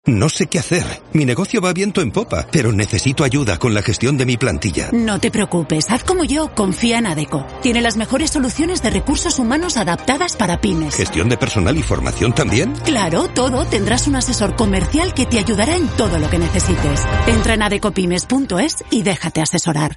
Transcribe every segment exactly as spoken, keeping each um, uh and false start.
No sé qué hacer. Mi negocio va viento en popa, pero necesito ayuda con la gestión de mi plantilla. No te preocupes, haz como yo, confía en Adecco. Tiene las mejores soluciones de recursos humanos adaptadas para pymes. ¿Gestión de personal y formación también? Claro, todo. Tendrás un asesor comercial que te ayudará en todo lo que necesites. Entra en adecopymes punto es y déjate asesorar.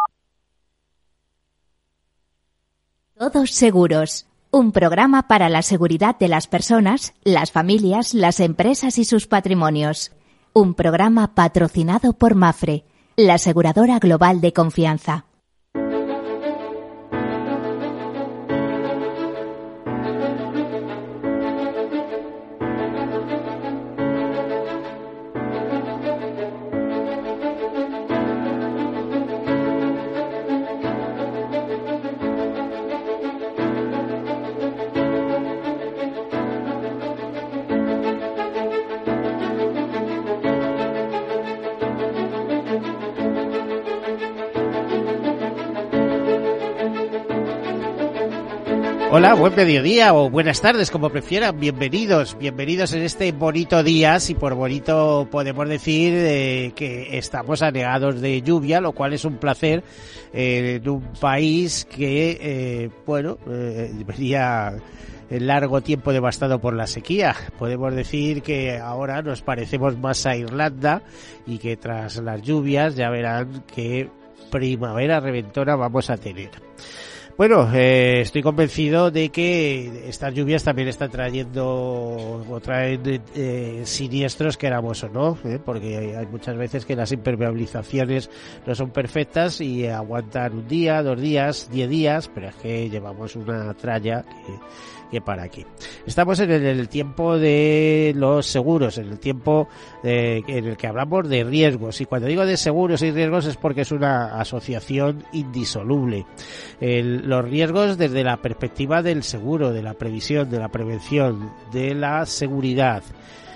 Todos seguros. Un programa para la seguridad de las personas, las familias, las empresas y sus patrimonios. Un programa patrocinado por Mapfre, la aseguradora global de confianza. Hola, buen mediodía o buenas tardes, como prefieran. Bienvenidos, bienvenidos en este bonito día. Si por bonito podemos decir eh, que estamos anegados de lluvia, lo cual es un placer eh, en un país que, eh, bueno, eh, venía el largo tiempo devastado por la sequía. Podemos decir que ahora nos parecemos más a Irlanda y que tras las lluvias ya verán que primavera reventona vamos a tener. Bueno, eh, estoy convencido de que estas lluvias también están trayendo o traen eh, siniestros, queramos o no, ¿eh? Porque hay muchas veces que las impermeabilizaciones no son perfectas y aguantan un día, dos días, diez días, pero es que llevamos una tralla que, que para qué. Estamos en el, el tiempo de los seguros, en el tiempo de, en el que hablamos de riesgos, y cuando digo de seguros y riesgos es porque es una asociación indisoluble. El, los riesgos desde la perspectiva del seguro, de la previsión, de la prevención, de la seguridad.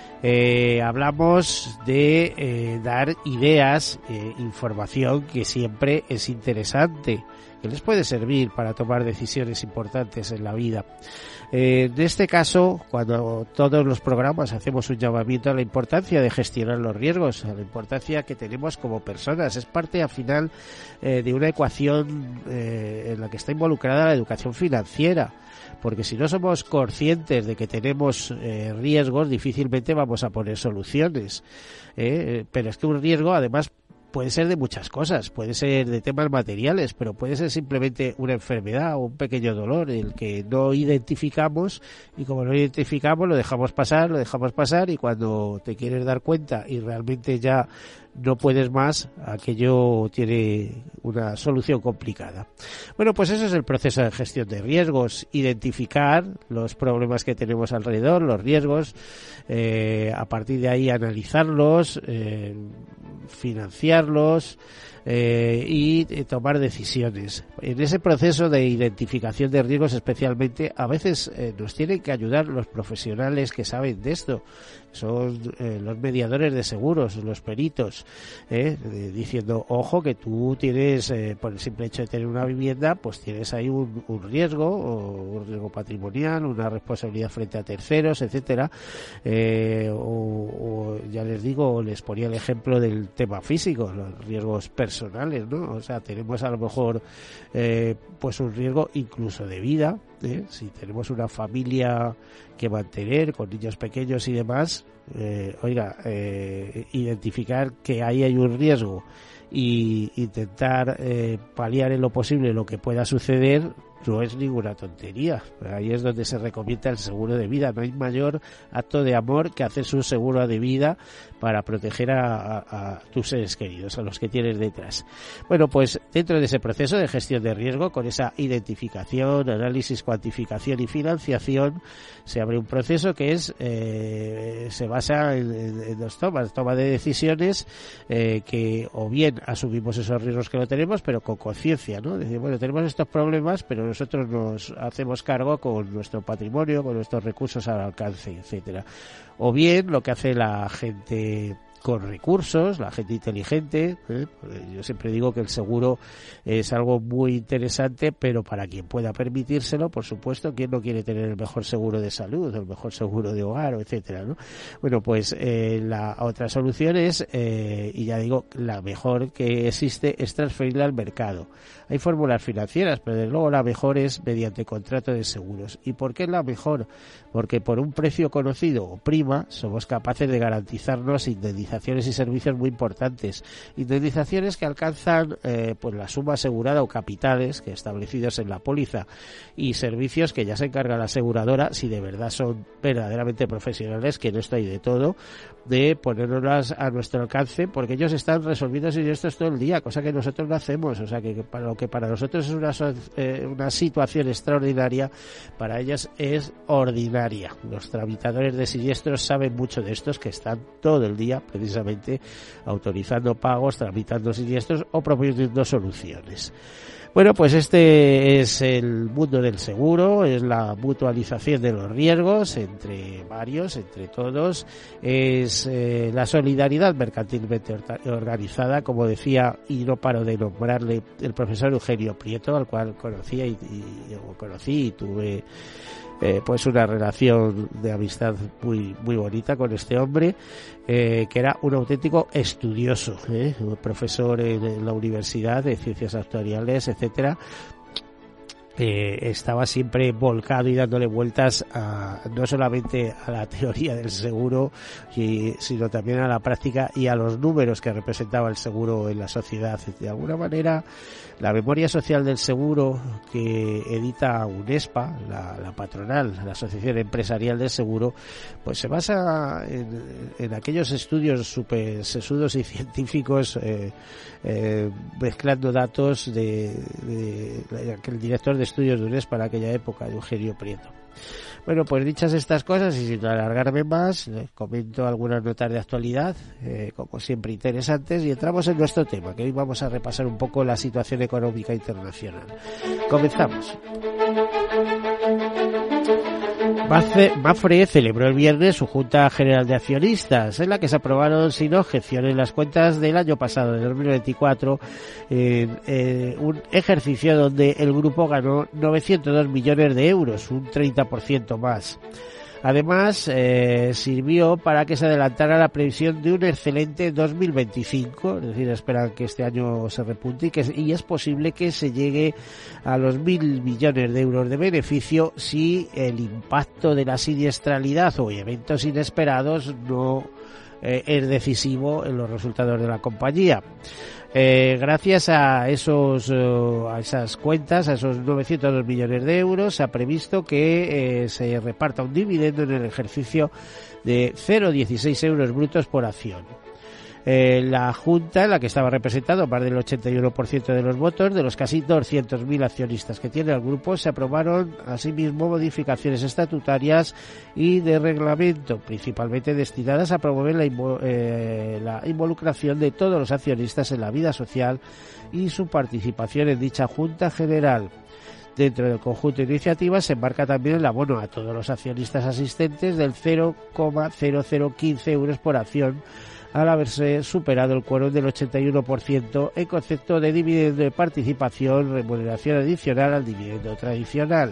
Eh, hablamos de eh, dar ideas, eh, información que siempre es interesante, que les puede servir para tomar decisiones importantes en la vida. Eh, en este caso, cuando todos los programas hacemos un llamamiento a la importancia de gestionar los riesgos, a la importancia que tenemos como personas, es parte al final eh, de una ecuación eh, en la que está involucrada la educación financiera, porque si no somos conscientes de que tenemos eh, riesgos, difícilmente vamos a poner soluciones, eh, pero es que un riesgo además puede ser de muchas cosas, puede ser de temas materiales, pero puede ser simplemente una enfermedad o un pequeño dolor el que no identificamos, y como no identificamos lo dejamos pasar, lo dejamos pasar y cuando te quieres dar cuenta y realmente ya no puedes más, aquello tiene una solución complicada. Bueno, pues eso es el proceso de gestión de riesgos, identificar los problemas que tenemos alrededor, los riesgos, eh, a partir de ahí analizarlos, eh, financiarlos eh, y eh, tomar decisiones. En ese proceso de identificación de riesgos especialmente, a veces eh, nos tienen que ayudar los profesionales que saben de esto. Son eh, los mediadores de seguros, los peritos, eh, eh, diciendo, ojo, que tú tienes, eh, por el simple hecho de tener una vivienda, pues tienes ahí un, un riesgo, o un riesgo patrimonial, una responsabilidad frente a terceros, etcétera. Eh, o, o ya les digo, les ponía el ejemplo del tema físico, los riesgos personales, ¿no? O sea, tenemos a lo mejor eh, pues un riesgo incluso de vida, ¿eh? Si tenemos una familia que mantener con niños pequeños y demás, eh, oiga, eh, identificar que ahí hay un riesgo y intentar eh, paliar en lo posible lo que pueda suceder no es ninguna tontería. Ahí es donde se recomienda el seguro de vida. No hay mayor acto de amor que hacer un seguro de vida para proteger a, a, a tus seres queridos, a los que tienes detrás. Bueno, pues dentro de ese proceso de gestión de riesgo, con esa identificación, análisis, cuantificación y financiación, se abre un proceso que es eh, se basa en, en, en dos tomas, toma de decisiones eh, que o bien asumimos esos riesgos que no tenemos, pero con conciencia, ¿no? Decir, bueno, tenemos estos problemas, pero nosotros nos hacemos cargo con nuestro patrimonio, con nuestros recursos al alcance, etcétera. O bien lo que hace la gente con recursos, la gente inteligente. ¿eh? Yo siempre digo que el seguro es algo muy interesante, pero para quien pueda permitírselo, por supuesto, ¿quién no quiere tener el mejor seguro de salud, el mejor seguro de hogar, etcétera, ¿no? Bueno, pues eh, la otra solución es, eh, y ya digo, la mejor que existe es transferirla al mercado. Hay fórmulas financieras, pero desde luego la mejor es mediante contrato de seguros. ¿Y por qué es la mejor? Porque por un precio conocido o prima somos capaces de garantizarnos indemnizaciones y servicios muy importantes. Indemnizaciones que alcanzan eh, pues la suma asegurada o capitales que establecidos en la póliza, y servicios que ya se encarga la aseguradora, si de verdad son verdaderamente profesionales, que en esto hay de todo, de ponernos a nuestro alcance, porque ellos están resolviendo siniestros todo el día, cosa que nosotros no hacemos. O sea que para lo que para nosotros es una, eh, una situación extraordinaria, para ellos es ordinaria. Los tramitadores de siniestros saben mucho de estos, que están todo el día precisamente autorizando pagos, tramitando siniestros o proponiendo soluciones. Bueno, pues este es el mundo del seguro, es la mutualización de los riesgos entre varios, entre todos, es eh, la solidaridad mercantilmente organizada, como decía, y no paro de nombrarle, el profesor Eugenio Prieto, al cual conocía y, y yo conocí y tuve Eh, pues una relación de amistad muy muy bonita con este hombre, eh, que era un auténtico estudioso, ¿eh? Un profesor en, en la universidad de ciencias actuariales, etcétera. Eh, estaba siempre volcado y dándole vueltas a, no solamente a la teoría del seguro, y, sino también a la práctica y a los números que representaba el seguro en la sociedad. De alguna manera, la memoria social del seguro que edita UNESPA, la, la patronal, la Asociación Empresarial del Seguro, pues se basa en, en aquellos estudios súper sesudos y científicos, eh, eh, mezclando datos de, de, de aquel director de estudios de UNESPA en aquella época, de Eugenio Prieto. Bueno, pues dichas estas cosas, y sin alargarme más, les comento algunas notas de actualidad, eh, como siempre interesantes, y entramos en nuestro tema, que hoy vamos a repasar un poco la situación económica internacional. Comenzamos. Mapfre celebró el viernes su Junta General de Accionistas, en la que se aprobaron sin objeciones las cuentas del año pasado, de dos mil veinticuatro, eh, eh, un ejercicio donde el grupo ganó novecientos dos millones de euros, un treinta por ciento más. Además, eh, sirvió para que se adelantara la previsión de un excelente dos mil veinticinco, es decir, esperan que este año se repunte y, que, y es posible que se llegue a los mil millones de euros de beneficio si el impacto de la siniestralidad o eventos inesperados no eh, es decisivo en los resultados de la compañía. Eh, gracias a esos uh, a esas cuentas, a esos novecientos dos millones de euros, se ha previsto que eh, se reparta un dividendo en el ejercicio de cero coma dieciséis euros brutos por acción. Eh, la Junta, en la que estaba representado más del ochenta y uno por ciento de los votos de los casi doscientos mil accionistas que tiene el grupo, se aprobaron asimismo modificaciones estatutarias y de reglamento, principalmente destinadas a promover la, invo- eh, la involucración de todos los accionistas en la vida social y su participación en dicha Junta General. Dentro del conjunto de iniciativas se embarca también el abono a todos los accionistas asistentes del cero coma cero cero quince euros por acción, al haberse superado el quórum del ochenta y uno por ciento en concepto de dividendo de participación, remuneración adicional al dividendo tradicional.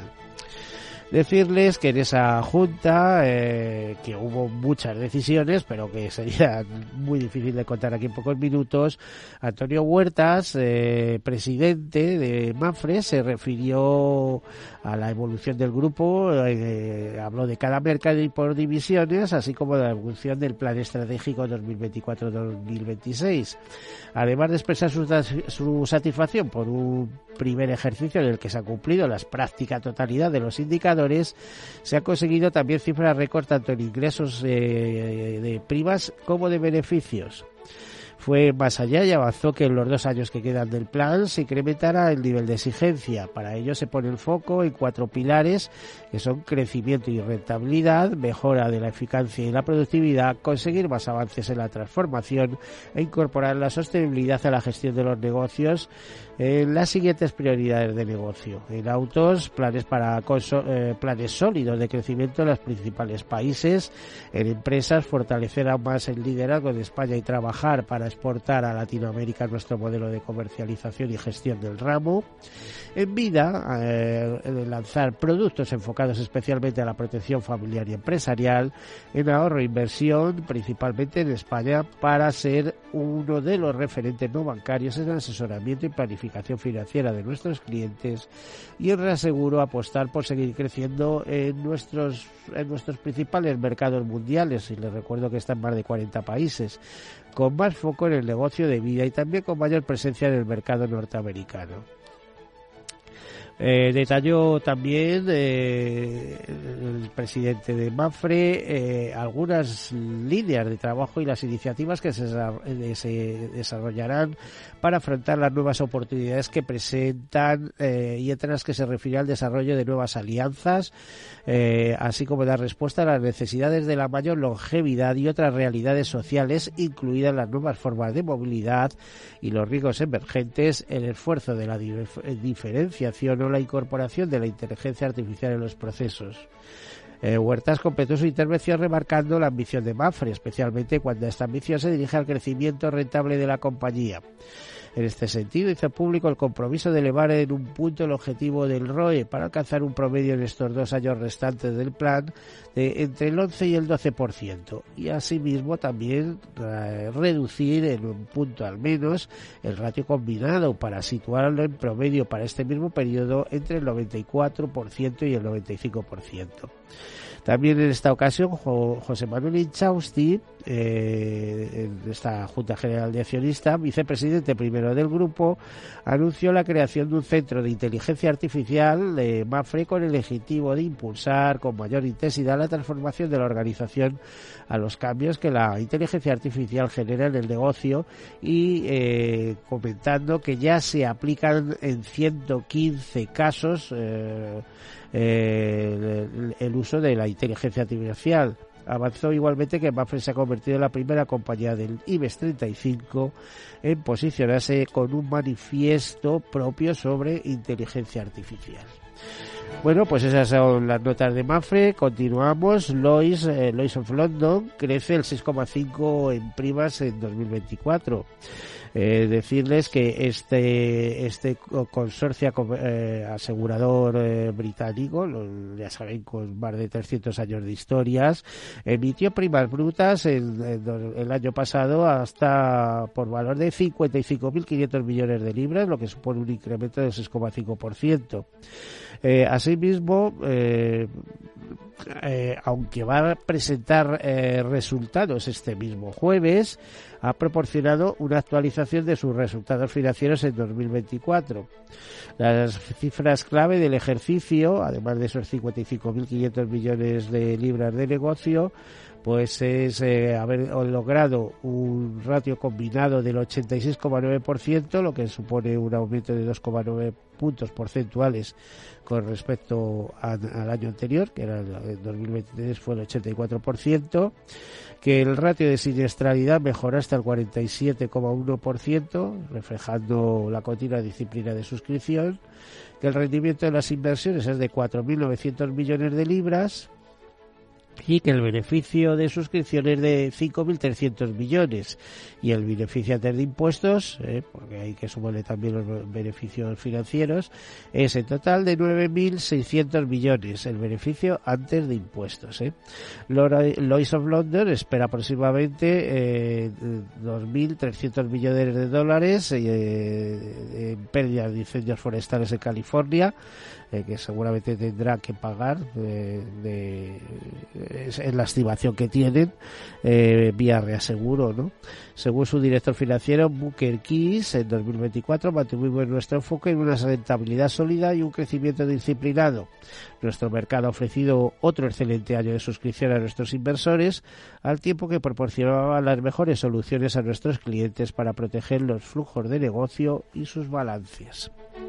Decirles que en esa junta, eh, que hubo muchas decisiones, pero que sería muy difícil de contar aquí en pocos minutos, Antonio Huertas, eh, presidente de Mapfre, se refirió a la evolución del grupo, eh, habló de cada mercado y por divisiones, así como de la evolución del plan estratégico dos mil veinticuatro dos mil veintiséis. Además de expresar su, su satisfacción por un primer ejercicio en el que se ha cumplido la práctica totalidad de los indicadores, se ha conseguido también cifras récord tanto en ingresos eh, de primas como de beneficios. fue más allá y avanzó que en los dos años que quedan del plan se incrementará el nivel de exigencia. Para ello se pone el foco en cuatro pilares que son crecimiento y rentabilidad, mejora de la eficacia y la productividad, conseguir más avances en la transformación e incorporar la sostenibilidad a la gestión de los negocios en las siguientes prioridades de negocio. En autos, planes para conso- eh, planes sólidos de crecimiento en los principales países. En empresas, fortalecer aún más el liderazgo de España y trabajar para exportar a Latinoamérica nuestro modelo de comercialización y gestión del ramo. En vida, eh, lanzar productos enfocados especialmente a la protección familiar y empresarial. En ahorro e inversión, principalmente en España, para ser uno de los referentes no bancarios en el asesoramiento y planificación financiera de nuestros clientes. Y en reaseguro, apostar por seguir creciendo en nuestros en nuestros principales mercados mundiales, y les recuerdo que están en más de cuarenta países, con más foco en el negocio de vida y también con mayor presencia en el mercado norteamericano. Eh, detalló también eh, el presidente de Mapfre eh, algunas líneas de trabajo y las iniciativas que se, se desarrollarán para afrontar las nuevas oportunidades que presentan eh, y entre las que se refiere al desarrollo de nuevas alianzas, eh, así como dar respuesta a las necesidades de la mayor longevidad y otras realidades sociales, incluidas las nuevas formas de movilidad y los riesgos emergentes, el esfuerzo de la dif- diferenciación o la incorporación de la inteligencia artificial en los procesos. Eh, Huertas completó su intervención remarcando la ambición de Mapfre, especialmente cuando esta ambición se dirige al crecimiento rentable de la compañía. En este sentido, hizo público el compromiso de elevar en un punto el objetivo del R O E para alcanzar un promedio en estos dos años restantes del plan de entre el once y el doce por ciento, y asimismo también eh, reducir en un punto al menos el ratio combinado para situarlo en promedio para este mismo periodo entre el noventa y cuatro por ciento y el noventa y cinco por ciento. También en esta ocasión José Manuel Inchausti, eh, en esta Junta General de Accionistas, vicepresidente primero del grupo, anunció la creación de un centro de inteligencia artificial de Mapfre con el objetivo de impulsar con mayor intensidad la transformación de la organización a los cambios que la inteligencia artificial genera en el negocio, y eh, comentando que ya se aplican en ciento quince casos eh, eh, el, el uso de la inteligencia artificial. Avanzó igualmente que Mapfre se ha convertido en la primera compañía del IBEX treinta y cinco en posicionarse con un manifiesto propio sobre inteligencia artificial. Bueno, pues esas son las notas de Mapfre. Continuamos. Lloyds, eh, Lloyds of London crece el seis coma cinco en primas en dos mil veinticuatro. Eh, decirles que este este consorcio eh, asegurador eh, británico, lo, ya saben, con más de trescientos años de historias, emitió primas brutas en, en, el año pasado hasta por valor de cincuenta y cinco mil quinientos millones de libras, lo que supone un incremento del seis coma cinco por ciento. Eh, asimismo, eh, eh, aunque va a presentar eh, resultados este mismo jueves, ha proporcionado una actualización de sus resultados financieros en dos mil veinticuatro. Las cifras clave del ejercicio, además de esos cincuenta y cinco mil quinientos millones de libras de negocio, pues es eh, haber logrado un ratio combinado del ochenta y seis coma nueve por ciento, lo que supone un aumento de dos coma nueve puntos porcentuales con respecto a, al año anterior, que era en dos mil veintitrés fue el ochenta y cuatro por ciento, que el ratio de siniestralidad mejoró hasta el cuarenta y siete coma uno por ciento, reflejando la continua disciplina de suscripción, que el rendimiento de las inversiones es de cuatro mil novecientos millones de libras, y que el beneficio de suscripción es de cinco mil trescientos millones, y el beneficio antes de impuestos, eh, porque hay que sumarle también los beneficios financieros, es en total de nueve mil seiscientos millones, el beneficio antes de impuestos. Eh. Lloyds of London espera aproximadamente eh, dos mil trescientos millones de dólares eh, en pérdidas de incendios forestales en California, eh, que seguramente tendrá que pagar eh, de, es, es la estimación que tienen eh, vía reaseguro, ¿no? Según su director financiero, Booker Keys, en dos mil veinticuatro mantuvimos nuestro enfoque en una rentabilidad sólida y un crecimiento disciplinado. Nuestro mercado ha ofrecido otro excelente año de suscripción a nuestros inversores, al tiempo que proporcionaba las mejores soluciones a nuestros clientes para proteger los flujos de negocio y sus balances.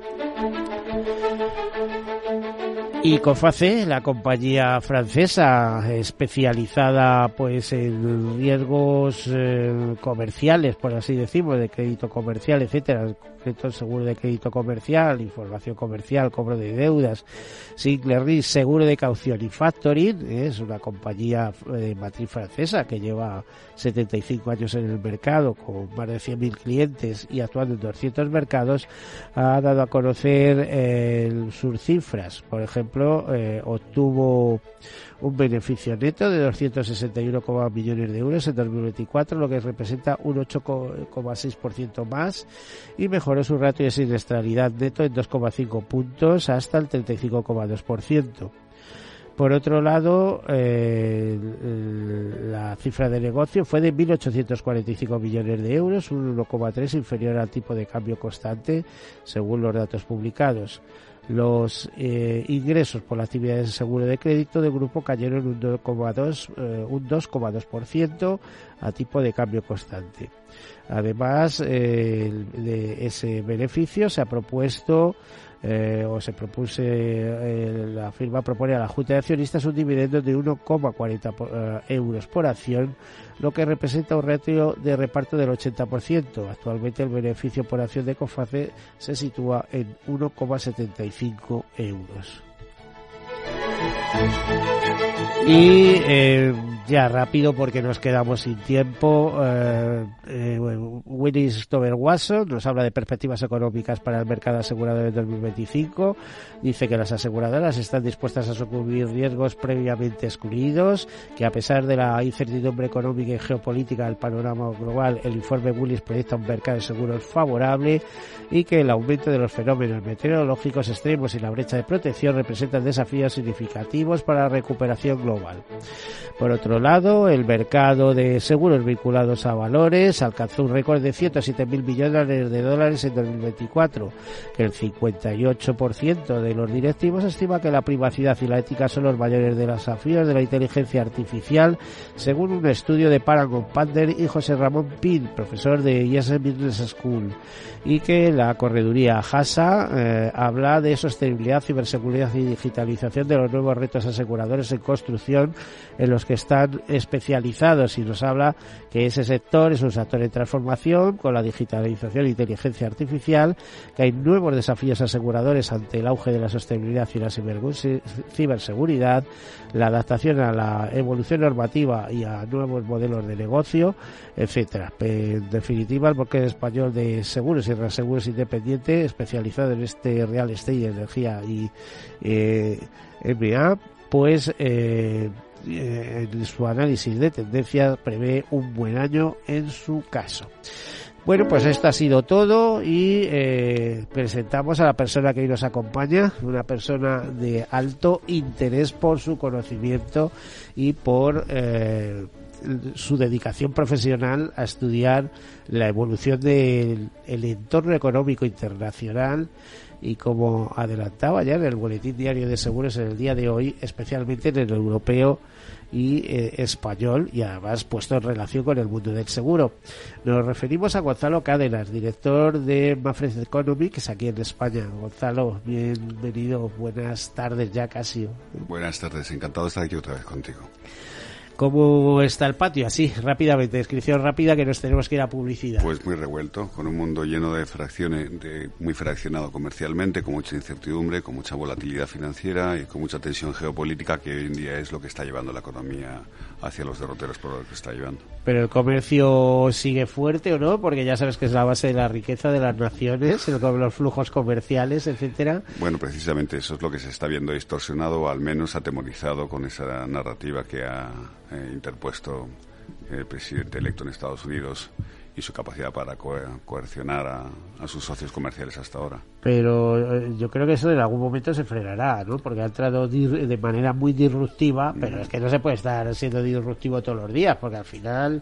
Y Coface, la compañía francesa especializada pues en riesgos eh, comerciales, por así decirlo, de crédito comercial, etcétera, el seguro de crédito comercial, información comercial, cobro de deudas, Single Risk, seguro de caución y factoring, es una compañía de matriz francesa que lleva setenta y cinco años en el mercado, con más de cien mil clientes y actuando en doscientos mercados, ha dado a conocer eh, sus cifras. Por ejemplo, eh, obtuvo un beneficio neto de doscientos sesenta y uno millones de euros en dos mil veinticuatro, lo que representa un ocho coma seis por ciento más, y mejoró su ratio de siniestralidad neto en dos coma cinco puntos hasta el treinta y cinco coma dos por ciento. Por otro lado, eh, la cifra de negocio fue de mil ochocientos cuarenta y cinco millones de euros, un uno coma tres inferior al tipo de cambio constante, según los datos publicados. Los eh, ingresos por la actividad de seguro de crédito del grupo cayeron un dos coma dos por ciento a tipo de cambio constante. Además, eh, de ese beneficio se ha propuesto Eh, o se propuse, eh, la firma propone a la Junta de Accionistas un dividendo de uno coma cuarenta uh, euros por acción, lo que representa un ratio de reparto del ochenta por ciento. Actualmente el beneficio por acción de Coface se sitúa en uno coma setenta y cinco euros. Y eh, ya rápido, porque nos quedamos sin tiempo, eh, eh, Willis Stover Watson nos habla de perspectivas económicas para el mercado asegurado en dos mil veinticinco. Dice que las aseguradoras están dispuestas a asumir riesgos previamente excluidos, que a pesar de la incertidumbre económica y geopolítica del panorama global, el informe Willis proyecta un mercado de seguros favorable, y que el aumento de los fenómenos meteorológicos extremos y la brecha de protección representan desafíos significativos para la recuperación global. Por otro lado, el mercado de seguros vinculados a valores alcanzó un récord de ciento siete mil millones de dólares en dos mil veinticuatro, que el cincuenta y ocho por ciento de los directivos estima que la privacidad y la ética son los mayores desafíos de la inteligencia artificial, según un estudio de Paragon Pander y José Ramón Pin, profesor de I E S E Business School, y que la correduría Hasa eh, habla de sostenibilidad, ciberseguridad y digitalización de los nuevos retos aseguradores en construcción en los que están especializados, y nos habla que ese sector es un sector en transformación con la digitalización e inteligencia artificial, que hay nuevos desafíos aseguradores ante el auge de la sostenibilidad y la ciberseguridad, la adaptación a la evolución normativa y a nuevos modelos de negocio, etcétera. En definitiva, el bloque español de seguros y reaseguros independiente, especializado en este real estate y energía y eh, M A, pues eh, en su análisis de tendencias prevé un buen año en su caso. Bueno, pues esto ha sido todo, y eh, presentamos a la persona que hoy nos acompaña, una persona de alto interés por su conocimiento y por eh, su dedicación profesional a estudiar la evolución del el entorno económico internacional, y como adelantaba ya en el Boletín Diario de Seguros en el día de hoy, especialmente en el europeo y eh, español, y además puesto en relación con el mundo del seguro. Nos referimos a Gonzalo Cádenas, director de Mafre Economics aquí en España. Gonzalo, bienvenido, buenas tardes ya casi. Buenas tardes, encantado de estar aquí otra vez contigo. ¿Cómo está el patio? Así, rápidamente, descripción rápida, que nos tenemos que ir a publicidad. Pues muy revuelto, con un mundo lleno de fracciones, de, muy fraccionado comercialmente, con mucha incertidumbre, con mucha volatilidad financiera y con mucha tensión geopolítica, que hoy en día es lo que está llevando la economía hacia los derroteros por los que está llevando. Pero el comercio sigue fuerte, ¿o no? Porque ya sabes que es la base de la riqueza de las naciones, el, los flujos comerciales, etcétera. Bueno, precisamente eso es lo que se está viendo distorsionado, o al menos atemorizado, con esa narrativa que ha eh, interpuesto el presidente electo en Estados Unidos, y su capacidad para co- coercionar a, a sus socios comerciales hasta ahora. Pero eh, yo creo que eso en algún momento se frenará, ¿no? Porque ha entrado dir- de manera muy disruptiva, pero mm. es que no se puede estar siendo disruptivo todos los días, porque al final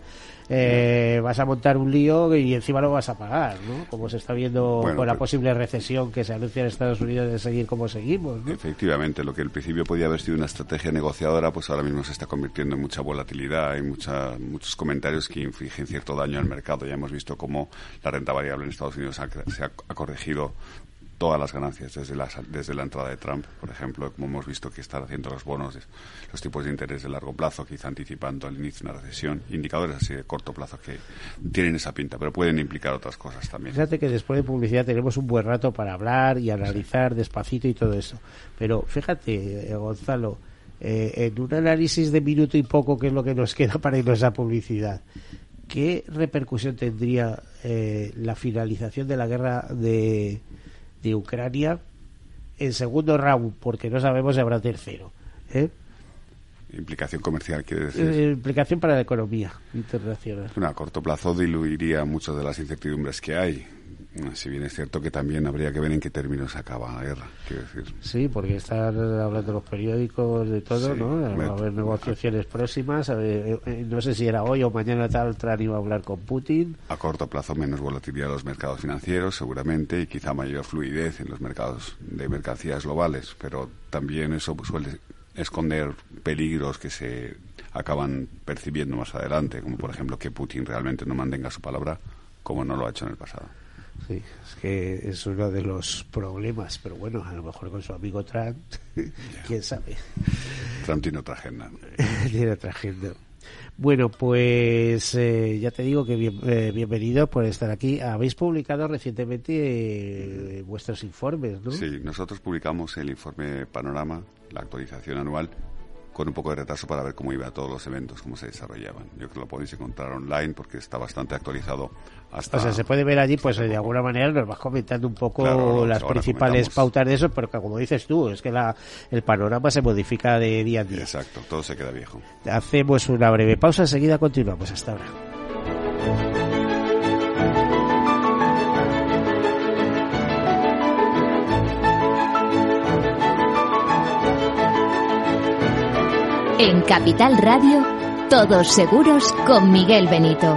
eh, vas a montar un lío y encima lo vas a pagar, ¿no? Como se está viendo bueno, con la posible recesión que se anuncia en Estados Unidos de seguir como seguimos, ¿no? Efectivamente, lo que al principio podía haber sido una estrategia negociadora, pues ahora mismo se está convirtiendo en mucha volatilidad y mucha, muchos comentarios que infligen cierto daño al mercado. Ya hemos visto cómo la renta variable en Estados Unidos ha, se ha, ha corregido todas las ganancias desde la, desde la entrada de Trump, por ejemplo, como hemos visto que están haciendo los bonos, los tipos de interés de largo plazo, quizá anticipando el inicio de una recesión, indicadores así de corto plazo que tienen esa pinta, pero pueden implicar otras cosas también. Fíjate que después de publicidad tenemos un buen rato para hablar y analizar sí. despacito y todo eso, pero fíjate, eh, Gonzalo, eh, en un análisis de minuto y poco, que es lo que nos queda para irnos a publicidad, ¿qué repercusión tendría eh, la finalización de la guerra de, de Ucrania en segundo round? Porque no sabemos si habrá tercero. ¿eh? Implicación comercial, quiere decir. Eh, implicación para la economía internacional. Bueno, a corto plazo diluiría muchas de las incertidumbres que hay. Si bien es cierto que también habría que ver en qué términos acaba la guerra, quiero decir. Sí, porque están hablando los periódicos de todo, sí, ¿no? Va a haber negociaciones próximas. A ver, no sé si era hoy o mañana tal Trump iba a hablar con Putin. A corto plazo menos volatilidad en los mercados financieros, seguramente, y quizá mayor fluidez en los mercados de mercancías globales, pero también eso pues, suele esconder peligros que se acaban percibiendo más adelante, como por ejemplo que Putin realmente no mantenga su palabra, como no lo ha hecho en el pasado. Sí, es que es uno de los problemas, pero bueno, a lo mejor con su amigo Trump, quién sabe. Trump tiene otra agenda. Tiene otra agenda. Bueno, pues eh, ya te digo que bien, eh, bienvenido por estar aquí. Habéis publicado recientemente eh, vuestros informes, ¿no? Sí, nosotros publicamos el informe Panorama, la actualización anual, con un poco de retraso para ver cómo iban todos los eventos, cómo se desarrollaban. Yo creo que lo podéis encontrar online porque está bastante actualizado hasta... O sea, se puede ver allí, pues de alguna manera nos vas comentando un poco claro, las principales pautas de eso, pero que, como dices tú, es que la, el panorama se modifica de día a día. Exacto, todo se queda viejo. Hacemos una breve pausa, enseguida continuamos. Hasta ahora. En Capital Radio, Todos Seguros con Miguel Benito.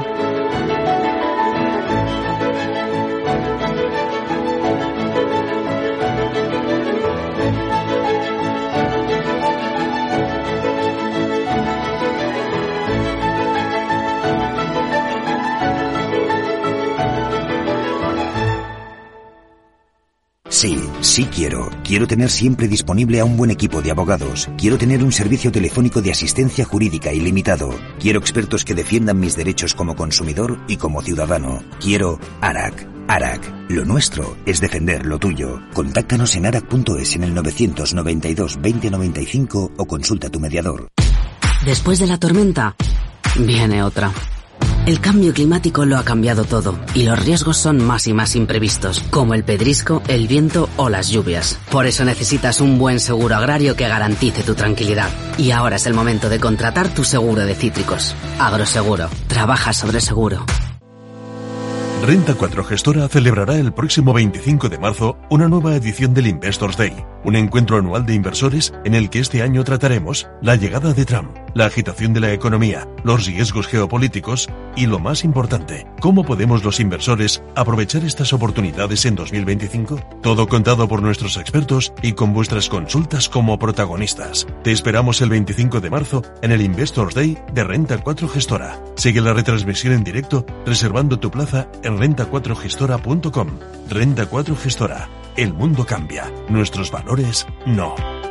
Sí, sí quiero. Quiero tener siempre disponible a un buen equipo de abogados. Quiero tener un servicio telefónico de asistencia jurídica ilimitado. Quiero expertos que defiendan mis derechos como consumidor y como ciudadano. Quiero ARAC. ARAC. Lo nuestro es defender lo tuyo. Contáctanos en arac punto es en el novecientos noventa y dos veinte noventa y cinco o consulta a tu mediador. Después de la tormenta, viene otra. El cambio climático lo ha cambiado todo y los riesgos son más y más imprevistos, como el pedrisco, el viento o las lluvias. Por eso necesitas un buen seguro agrario que garantice tu tranquilidad. Y ahora es el momento de contratar tu seguro de cítricos. Agroseguro. Trabaja sobre seguro. Renta cuatro Gestora celebrará el próximo veinticinco de marzo una nueva edición del Investors Day, un encuentro anual de inversores en el que este año trataremos la llegada de Trump, la agitación de la economía, los riesgos geopolíticos y, lo más importante, cómo podemos los inversores aprovechar estas oportunidades en dos mil veinticinco. Todo contado por nuestros expertos y con vuestras consultas como protagonistas. Te esperamos el veinticinco de marzo en el Investors Day de Renta cuatro Gestora. Sigue la retransmisión en directo reservando tu plaza en renta cuatro gestora punto com. Renta cuatro Gestora. El mundo cambia. Nuestros valores no.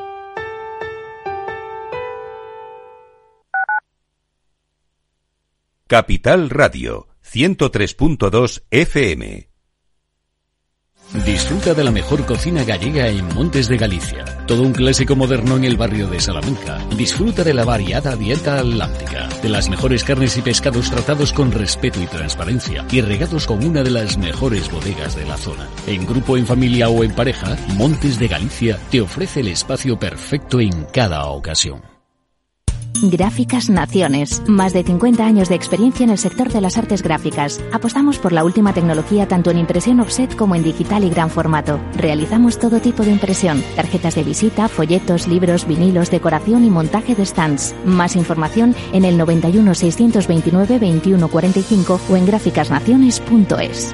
Capital Radio, ciento tres punto dos F M. Disfruta de la mejor cocina gallega en Montes de Galicia. Todo un clásico moderno en el barrio de Salamanca. Disfruta de la variada dieta atlántica, de las mejores carnes y pescados tratados con respeto y transparencia y regados con una de las mejores bodegas de la zona. En grupo, en familia o en pareja, Montes de Galicia te ofrece el espacio perfecto en cada ocasión. Gráficas Naciones. Más de cincuenta años de experiencia en el sector de las artes gráficas. Apostamos por la última tecnología tanto en impresión offset como en digital y gran formato. Realizamos todo tipo de impresión. Tarjetas de visita, folletos, libros, vinilos, decoración y montaje de stands. Más información en el noventa y uno, seiscientos veintinueve, veintiuno cuarenta y cinco o en gráficas naciones punto es.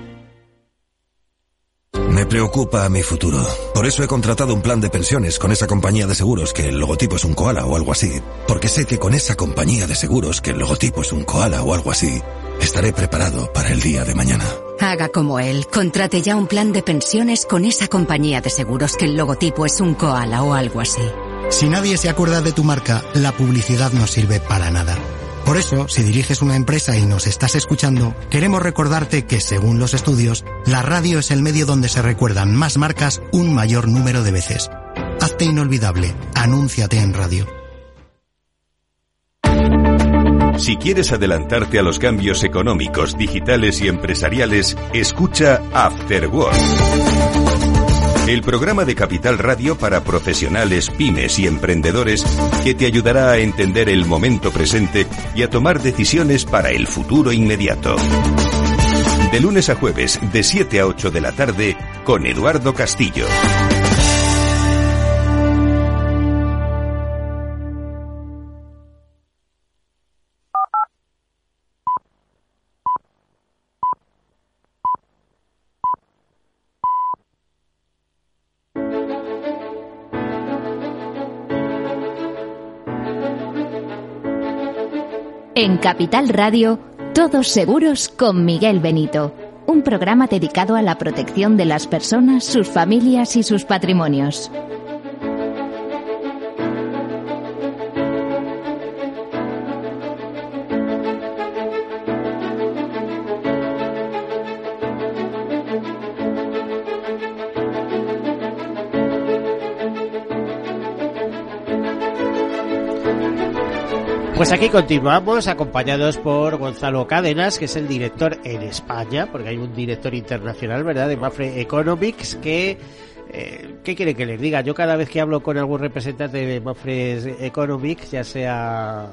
Me preocupa mi futuro. Por eso he contratado un plan de pensiones con esa compañía de seguros que el logotipo es un koala o algo así. Porque sé que con esa compañía de seguros que el logotipo es un koala o algo así, estaré preparado para el día de mañana. Haga como él. Contrate ya un plan de pensiones con esa compañía de seguros que el logotipo es un koala o algo así. Si nadie se acuerda de tu marca, la publicidad no sirve para nada. Por eso, si diriges una empresa y nos estás escuchando, queremos recordarte que, según los estudios, la radio es el medio donde se recuerdan más marcas un mayor número de veces. Hazte inolvidable. Anúnciate en radio. Si quieres adelantarte a los cambios económicos, digitales y empresariales, escucha After Work. El programa de Capital Radio para profesionales, pymes y emprendedores que te ayudará a entender el momento presente y a tomar decisiones para el futuro inmediato. De lunes a jueves, de siete a ocho de la tarde, con Eduardo Castillo. En Capital Radio, Todos Seguros con Miguel Benito. Un programa dedicado a la protección de las personas, sus familias y sus patrimonios. Pues aquí continuamos, acompañados por Gonzalo Cádenas, que es el director en España, porque hay un director internacional, ¿verdad?, de Mapfre Economics, que... Eh, ¿Qué quiere que les diga? Yo cada vez que hablo con algún representante de Mapfre Economics, ya sea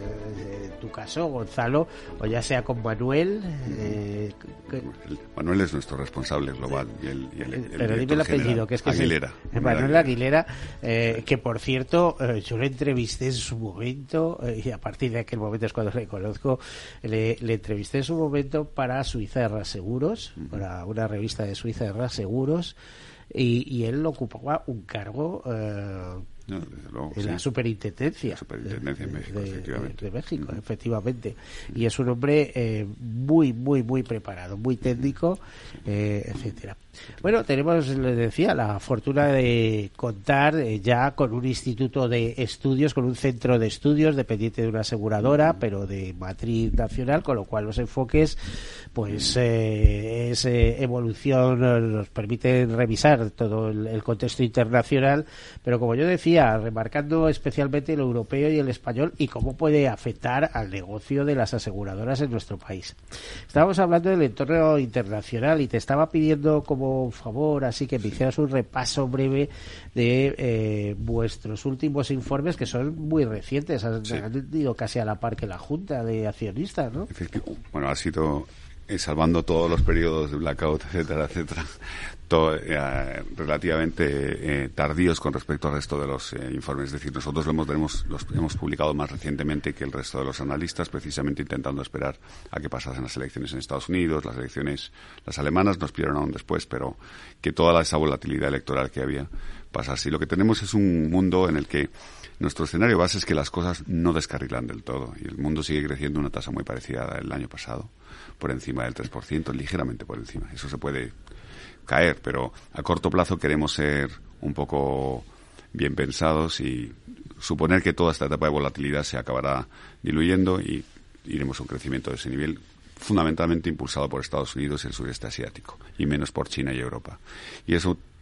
eh, tu caso, Gonzalo, o ya sea con Manuel... Eh, que... Manuel es nuestro responsable global. Y el, y el, el Pero dime el apellido, que es que Aguilera. Es el, Manuel Aguilera, eh, que por cierto, eh, yo le entrevisté en su momento, eh, y a partir de aquel momento es cuando le conozco, le, le entrevisté en su momento para Suiza de Raseguros, uh-huh. para una revista de Suiza de Raseguros, y, y él ocupaba un cargo eh, no, luego, en sí. la superintendencia, la superintendencia de, en México, de, efectivamente. De, de México, uh-huh. efectivamente. Uh-huh. Y es un hombre eh, muy, muy, muy preparado, muy técnico, eh, etcétera. Bueno, tenemos, les decía, la fortuna de contar eh, ya con un instituto de estudios, con un centro de estudios dependiente de una aseguradora, uh-huh. pero de matriz nacional, con lo cual los enfoques, pues, eh, es eh, evolución, nos permiten revisar todo el, el contexto internacional, pero como yo decía, remarcando especialmente el europeo y el español y cómo puede afectar al negocio de las aseguradoras en nuestro país. Estábamos hablando del entorno internacional y te estaba pidiendo como favor, así que me hicieras un repaso breve de eh, vuestros últimos informes, que son muy recientes, han, sí. han ido casi a la par que la Junta de Accionistas, ¿no? Bueno, ha sido, eh, salvando todos los periodos de blackout, etcétera, etcétera, todo, eh, relativamente eh, tardíos con respecto al resto de los eh, informes. Es decir, nosotros lo hemos, hemos, los hemos publicado más recientemente que el resto de los analistas, precisamente intentando esperar a que pasasen las elecciones en Estados Unidos, las elecciones, las alemanas nos pidieron aún después, pero que toda esa volatilidad electoral que había pasase. Y lo que tenemos es un mundo en el que nuestro escenario base es que las cosas no descarrilan del todo y el mundo sigue creciendo a una tasa muy parecida al año pasado, por encima del tres por ciento, ligeramente por encima. Eso se puede caer, pero a corto plazo queremos ser un poco bien pensados y suponer que toda esta etapa de volatilidad se acabará diluyendo y iremos a un crecimiento de ese nivel, fundamentalmente impulsado por Estados Unidos y el sureste asiático, y menos por China y Europa. Y eso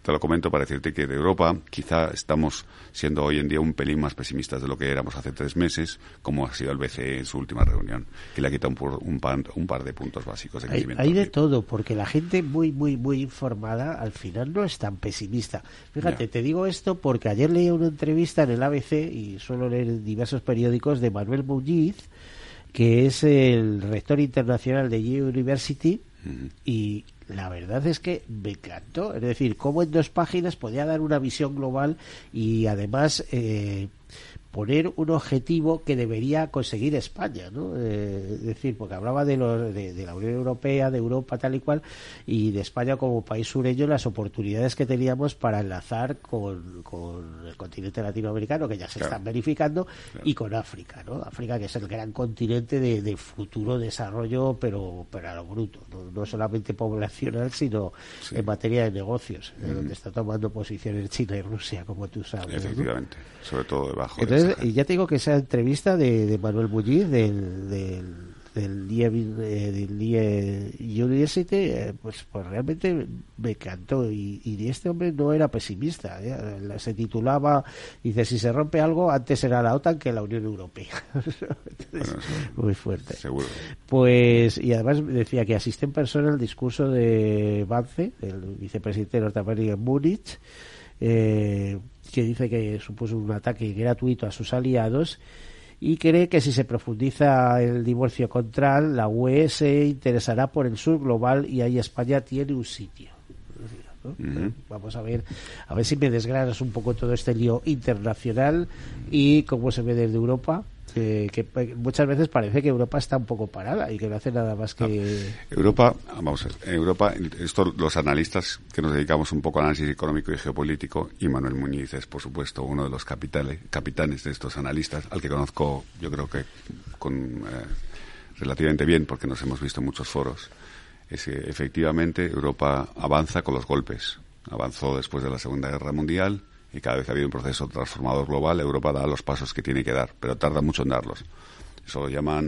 te lo comento para decirte que de Europa quizá estamos siendo hoy en día un pelín más pesimistas de lo que éramos hace tres meses, como ha sido el B C E en su última reunión, que le ha quitado un, un, pan, un par de puntos básicos de crecimiento. Hay, hay de todo, porque la gente muy, muy, muy informada al final no es tan pesimista. Fíjate, ya. Te digo esto porque ayer leí una entrevista en el A B C, y suelo leer diversos periódicos, de Manuel Muñiz, que es el rector internacional de Yale University, uh-huh. y la verdad es que me encantó. Es decir, cómo en dos páginas podía dar una visión global y además eh, poner un objetivo que debería conseguir España, ¿no? Eh, es decir, porque hablaba de, los, de, de la Unión Europea, de Europa, tal y cual, y de España como país sureño, las oportunidades que teníamos para enlazar con, con el continente latinoamericano, que ya se claro. están verificando, claro. y con África, ¿no? África, que es el gran continente de, de futuro desarrollo, pero, pero a lo bruto, no, no solamente poblacional, sino sí. en materia de negocios, mm. donde está tomando posiciones China y Rusia, como tú sabes. Efectivamente, ¿no? Sobre todo debajo. Entonces, y ya te digo que esa entrevista de, de Manuel Muñiz del del del Lie, del Lie University, eh, pues pues realmente me encantó, y, y este hombre no era pesimista, ¿eh? Se titulaba, dice, si se rompe algo, antes era la OTAN que la Unión Europea. Entonces, bueno, sí, muy fuerte. Seguro. Pues, y además decía que asistió en persona al discurso de Vance, el vicepresidente norteamericano en Múnich, eh, que dice que supuso un ataque gratuito a sus aliados, y cree que si se profundiza el divorcio con Trump, la U E se interesará por el sur global, y ahí España tiene un sitio, ¿no? Uh-huh. Vamos a ver a ver si me desgranas un poco todo este lío internacional y cómo se ve desde Europa. Que, que muchas veces parece que Europa está un poco parada y que no hace nada más que... Ah, Europa, vamos a ver, en Europa, esto, los analistas que nos dedicamos un poco al análisis económico y geopolítico, y Manuel Muñiz es, por supuesto, uno de los capitales, capitanes de estos analistas, al que conozco, yo creo que con eh, relativamente bien, porque nos hemos visto en muchos foros, es que efectivamente Europa avanza con los golpes. Avanzó después de la Segunda Guerra Mundial, y cada vez que ha habido un proceso transformador global, Europa da los pasos que tiene que dar, pero tarda mucho en darlos. Eso lo llaman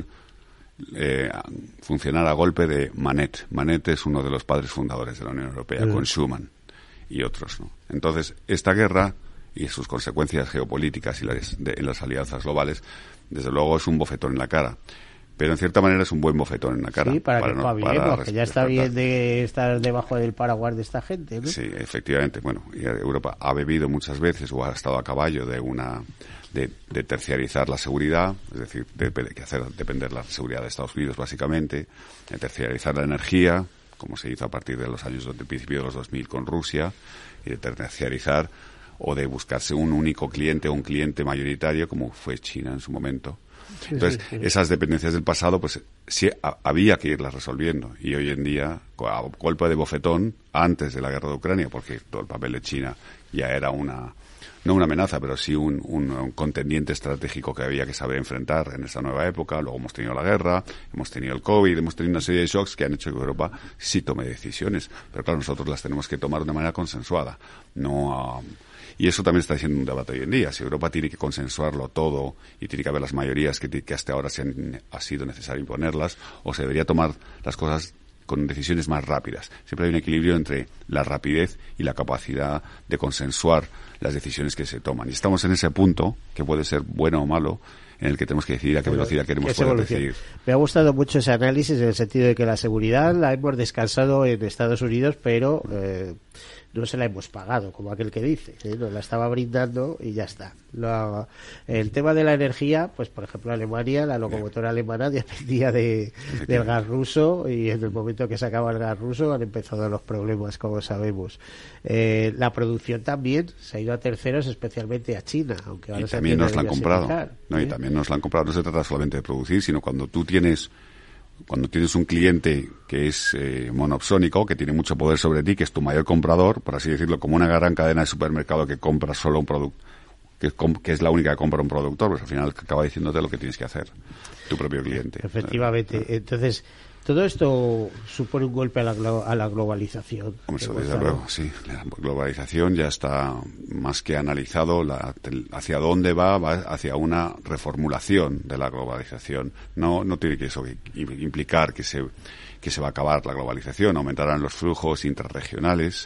eh, funcionar a golpe de Manet. Manet es uno de los padres fundadores de la Unión Europea, mm. con Schuman y otros, ¿no? Entonces, esta guerra y sus consecuencias geopolíticas y las, de, en las alianzas globales, desde luego es un bofetón en la cara. Pero en cierta manera es un buen bofetón en la cara. Sí, para, para que no, para que ya está bien de estar debajo del paraguas de esta gente, ¿no? Sí, efectivamente. Bueno, Europa ha bebido muchas veces o ha estado a caballo de una de, de terciarizar la seguridad, es decir, de, de hacer depender la seguridad de Estados Unidos básicamente, de terciarizar la energía, como se hizo a partir de los años del principio de los dos mil con Rusia, y de terciarizar o de buscarse un único cliente o un cliente mayoritario, como fue China en su momento. Entonces, sí, sí, sí. esas dependencias del pasado, pues sí a, había que irlas resolviendo. Y hoy en día, a golpe de bofetón, antes de la guerra de Ucrania, porque todo el papel de China ya era una, no una amenaza, pero sí un, un, un contendiente estratégico que había que saber enfrentar en esa nueva época. Luego hemos tenido la guerra, hemos tenido el COVID, hemos tenido una serie de shocks que han hecho que Europa sí tome decisiones. Pero claro, nosotros las tenemos que tomar de una manera consensuada, no... Uh, Y eso también está siendo un debate hoy en día. Si Europa tiene que consensuarlo todo y tiene que haber las mayorías que, que hasta ahora se han, ha sido necesario imponerlas, o se debería tomar las cosas con decisiones más rápidas. Siempre hay un equilibrio entre la rapidez y la capacidad de consensuar las decisiones que se toman. Y estamos en ese punto, que puede ser bueno o malo, en el que tenemos que decidir a qué velocidad queremos poder decidir. Me ha gustado mucho ese análisis, en el sentido de que la seguridad la hemos descansado en Estados Unidos, pero eh, no se la hemos pagado, como aquel que dice, ¿eh? Nos la estaba brindando y ya está. Lo, el tema de la energía, pues por ejemplo Alemania, la locomotora alemana dependía de, del gas ruso, y en el momento que se acaba el gas ruso han empezado los problemas, como sabemos. Eh, la producción también se ha ido a terceros, especialmente a China, aunque ahora y también nos la han comprado, no, ¿eh? Y también nos la han comprado. No se trata solamente de producir, sino cuando tú tienes cuando tienes un cliente que es eh, monopsónico, que tiene mucho poder sobre ti, que es tu mayor comprador, por así decirlo, como una gran cadena de supermercado que compra solo un producto, que, que es la única que compra un productor, pues al final acaba diciéndote lo que tienes que hacer, tu propio cliente. Efectivamente. Entonces, todo esto supone un golpe a la, a la globalización. Hombre, eso desde luego, sí. La globalización ya está más que analizado. La, hacia dónde va, va hacia una reformulación de la globalización. No, no tiene que eso implicar que se, que se va a acabar la globalización. Aumentarán los flujos intrarregionales,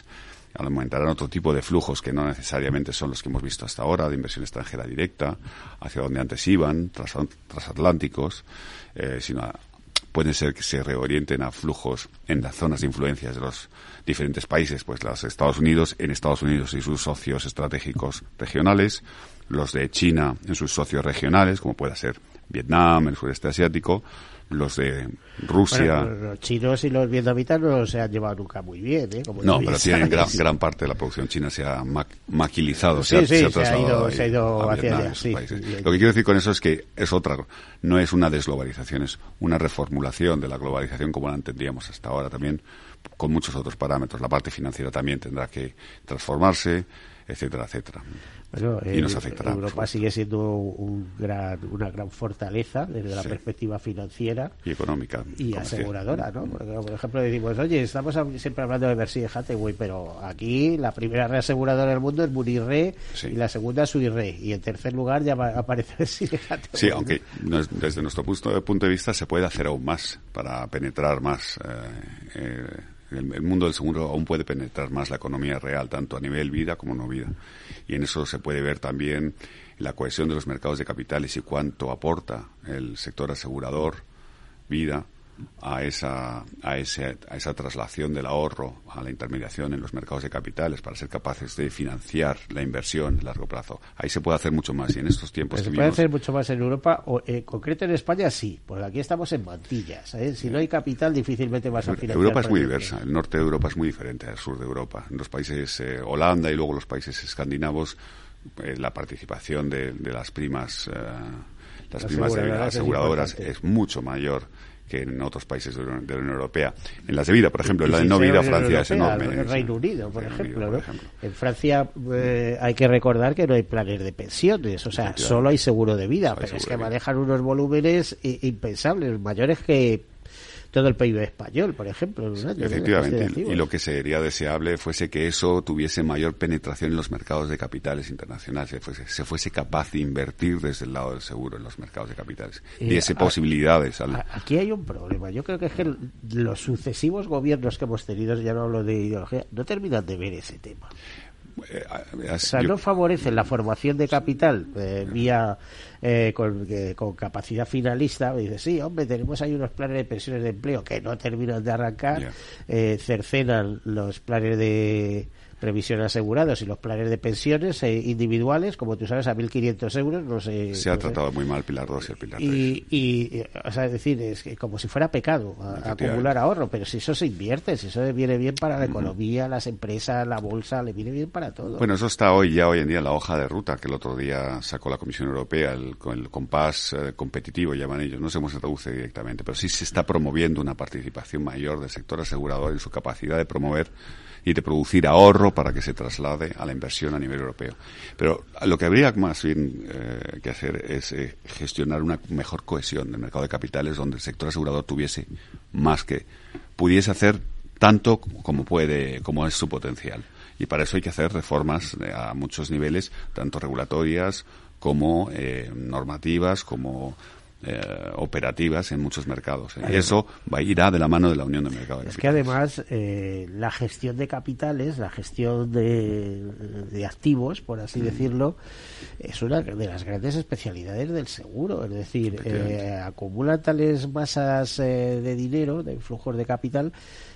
aumentarán otro tipo de flujos que no necesariamente son los que hemos visto hasta ahora, de inversión extranjera directa, hacia donde antes iban, tras, transatlánticos, eh, sino a, puede ser que se reorienten a flujos en las zonas de influencias de los diferentes países, pues los Estados Unidos, en Estados Unidos y sus socios estratégicos regionales, los de China en sus socios regionales, como pueda ser Vietnam, el sureste asiático, los de Rusia. Bueno, los chinos y los vietnamitas no se han llevado nunca muy bien, ¿eh? Como no, pero tienen gran, gran parte de la producción china se ha ma maquilizado, sí, se, ha, sí, se ha trasladado se ha ido, ahí, se ha ido a hacia Vietnam, allá, sí, países. bien. Lo que quiero decir con eso es que es otra, no es una desglobalización, es una reformulación de la globalización como la entendíamos hasta ahora, también con muchos otros parámetros. La parte financiera también tendrá que transformarse, etcétera, etcétera. Bueno, y nos eh, afectará. Europa sigue siendo un gran, una gran fortaleza desde la sí. perspectiva financiera y económica y aseguradora, ¿no? Porque, por ejemplo, decimos, oye, estamos siempre hablando de Berkshire Hathaway, pero aquí la primera reaseguradora del mundo es Munich Re sí. y la segunda es Swiss Re, y en tercer lugar ya aparece Berkshire Hathaway. Sí, aunque no es, desde nuestro punto de, punto de vista se puede hacer aún más para penetrar más. Eh, eh, El, el mundo del seguro aún puede penetrar más la economía real, tanto a nivel vida como no vida. Y en eso se puede ver también la cohesión de los mercados de capitales y cuánto aporta el sector asegurador, vida, a esa, a ese, a esa traslación del ahorro a la intermediación en los mercados de capitales para ser capaces de financiar la inversión a largo plazo. Ahí se puede hacer mucho más y en estos tiempos se que puede vivimos, hacer mucho más en Europa, o en concreto en España sí, porque aquí estamos en mantillas, ¿eh? Si no hay capital difícilmente vas a financiar. Europa es muy diversa, el norte de Europa es muy diferente al sur de Europa. En los países eh, Holanda y luego los países escandinavos, eh, la participación de, de las primas eh, las, las primas de las aseguradoras es, es mucho mayor que en otros países de la Unión Europea. En las de vida, por ejemplo, en la de no vida, Francia es enorme. En el Reino Unido, por, Reino ejemplo, Unido, ¿no? por ejemplo. En Francia eh, hay que recordar que no hay planes de pensiones, o sea, solo hay seguro de vida, pero es que manejan unos volúmenes impensables, mayores que todo el P I B español, por ejemplo. En un año, efectivamente, y lo que sería deseable fuese que eso tuviese mayor penetración en los mercados de capitales internacionales, se fuese, se fuese capaz de invertir desde el lado del seguro en los mercados de capitales, eh, diese posibilidades. Al... Aquí hay un problema, yo creo que es que los sucesivos gobiernos que hemos tenido, ya no hablo de ideología, no terminan de ver ese tema. Eh, o sea, no favorecen la formación de capital eh, vía eh, con, eh, con capacidad finalista. Me dice, sí, hombre, tenemos ahí unos planes de pensiones de empleo que no terminan de arrancar, yeah. eh, cercenan los planes de previsión asegurados y los planes de pensiones eh, individuales, como tú sabes, a mil quinientos euros. No sé, se ha no tratado sé. muy mal Pilar dos y el Pilar tres. Y, y, o sea, es decir, es que como si fuera pecado a, acumular ahorro, pero si eso se invierte, si eso viene bien para la economía, las empresas, la bolsa, le viene bien para todo. Bueno, eso está hoy ya hoy en día en la hoja de ruta que el otro día sacó la Comisión Europea, el, el compás eh, competitivo, llaman ellos. No sé cómo se traduce directamente, pero sí se está promoviendo una participación mayor del sector asegurador en su capacidad de promover y de producir ahorro para que se traslade a la inversión a nivel europeo. Pero lo que habría más bien eh, que hacer es eh, gestionar una mejor cohesión del mercado de capitales donde el sector asegurador tuviese más que pudiese hacer tanto como puede, como es su potencial. Y para eso hay que hacer reformas a muchos niveles, tanto regulatorias como eh, normativas, como Eh, operativas en muchos mercados. ¿eh? Y eso va a ir a de la mano de la Unión de Mercado de Es Capitales. que además eh, la gestión de capitales, la gestión de, de activos, por así mm. decirlo, es una de las grandes especialidades del seguro. Es decir, eh, acumulan tales masas eh, de dinero, de flujos de capital,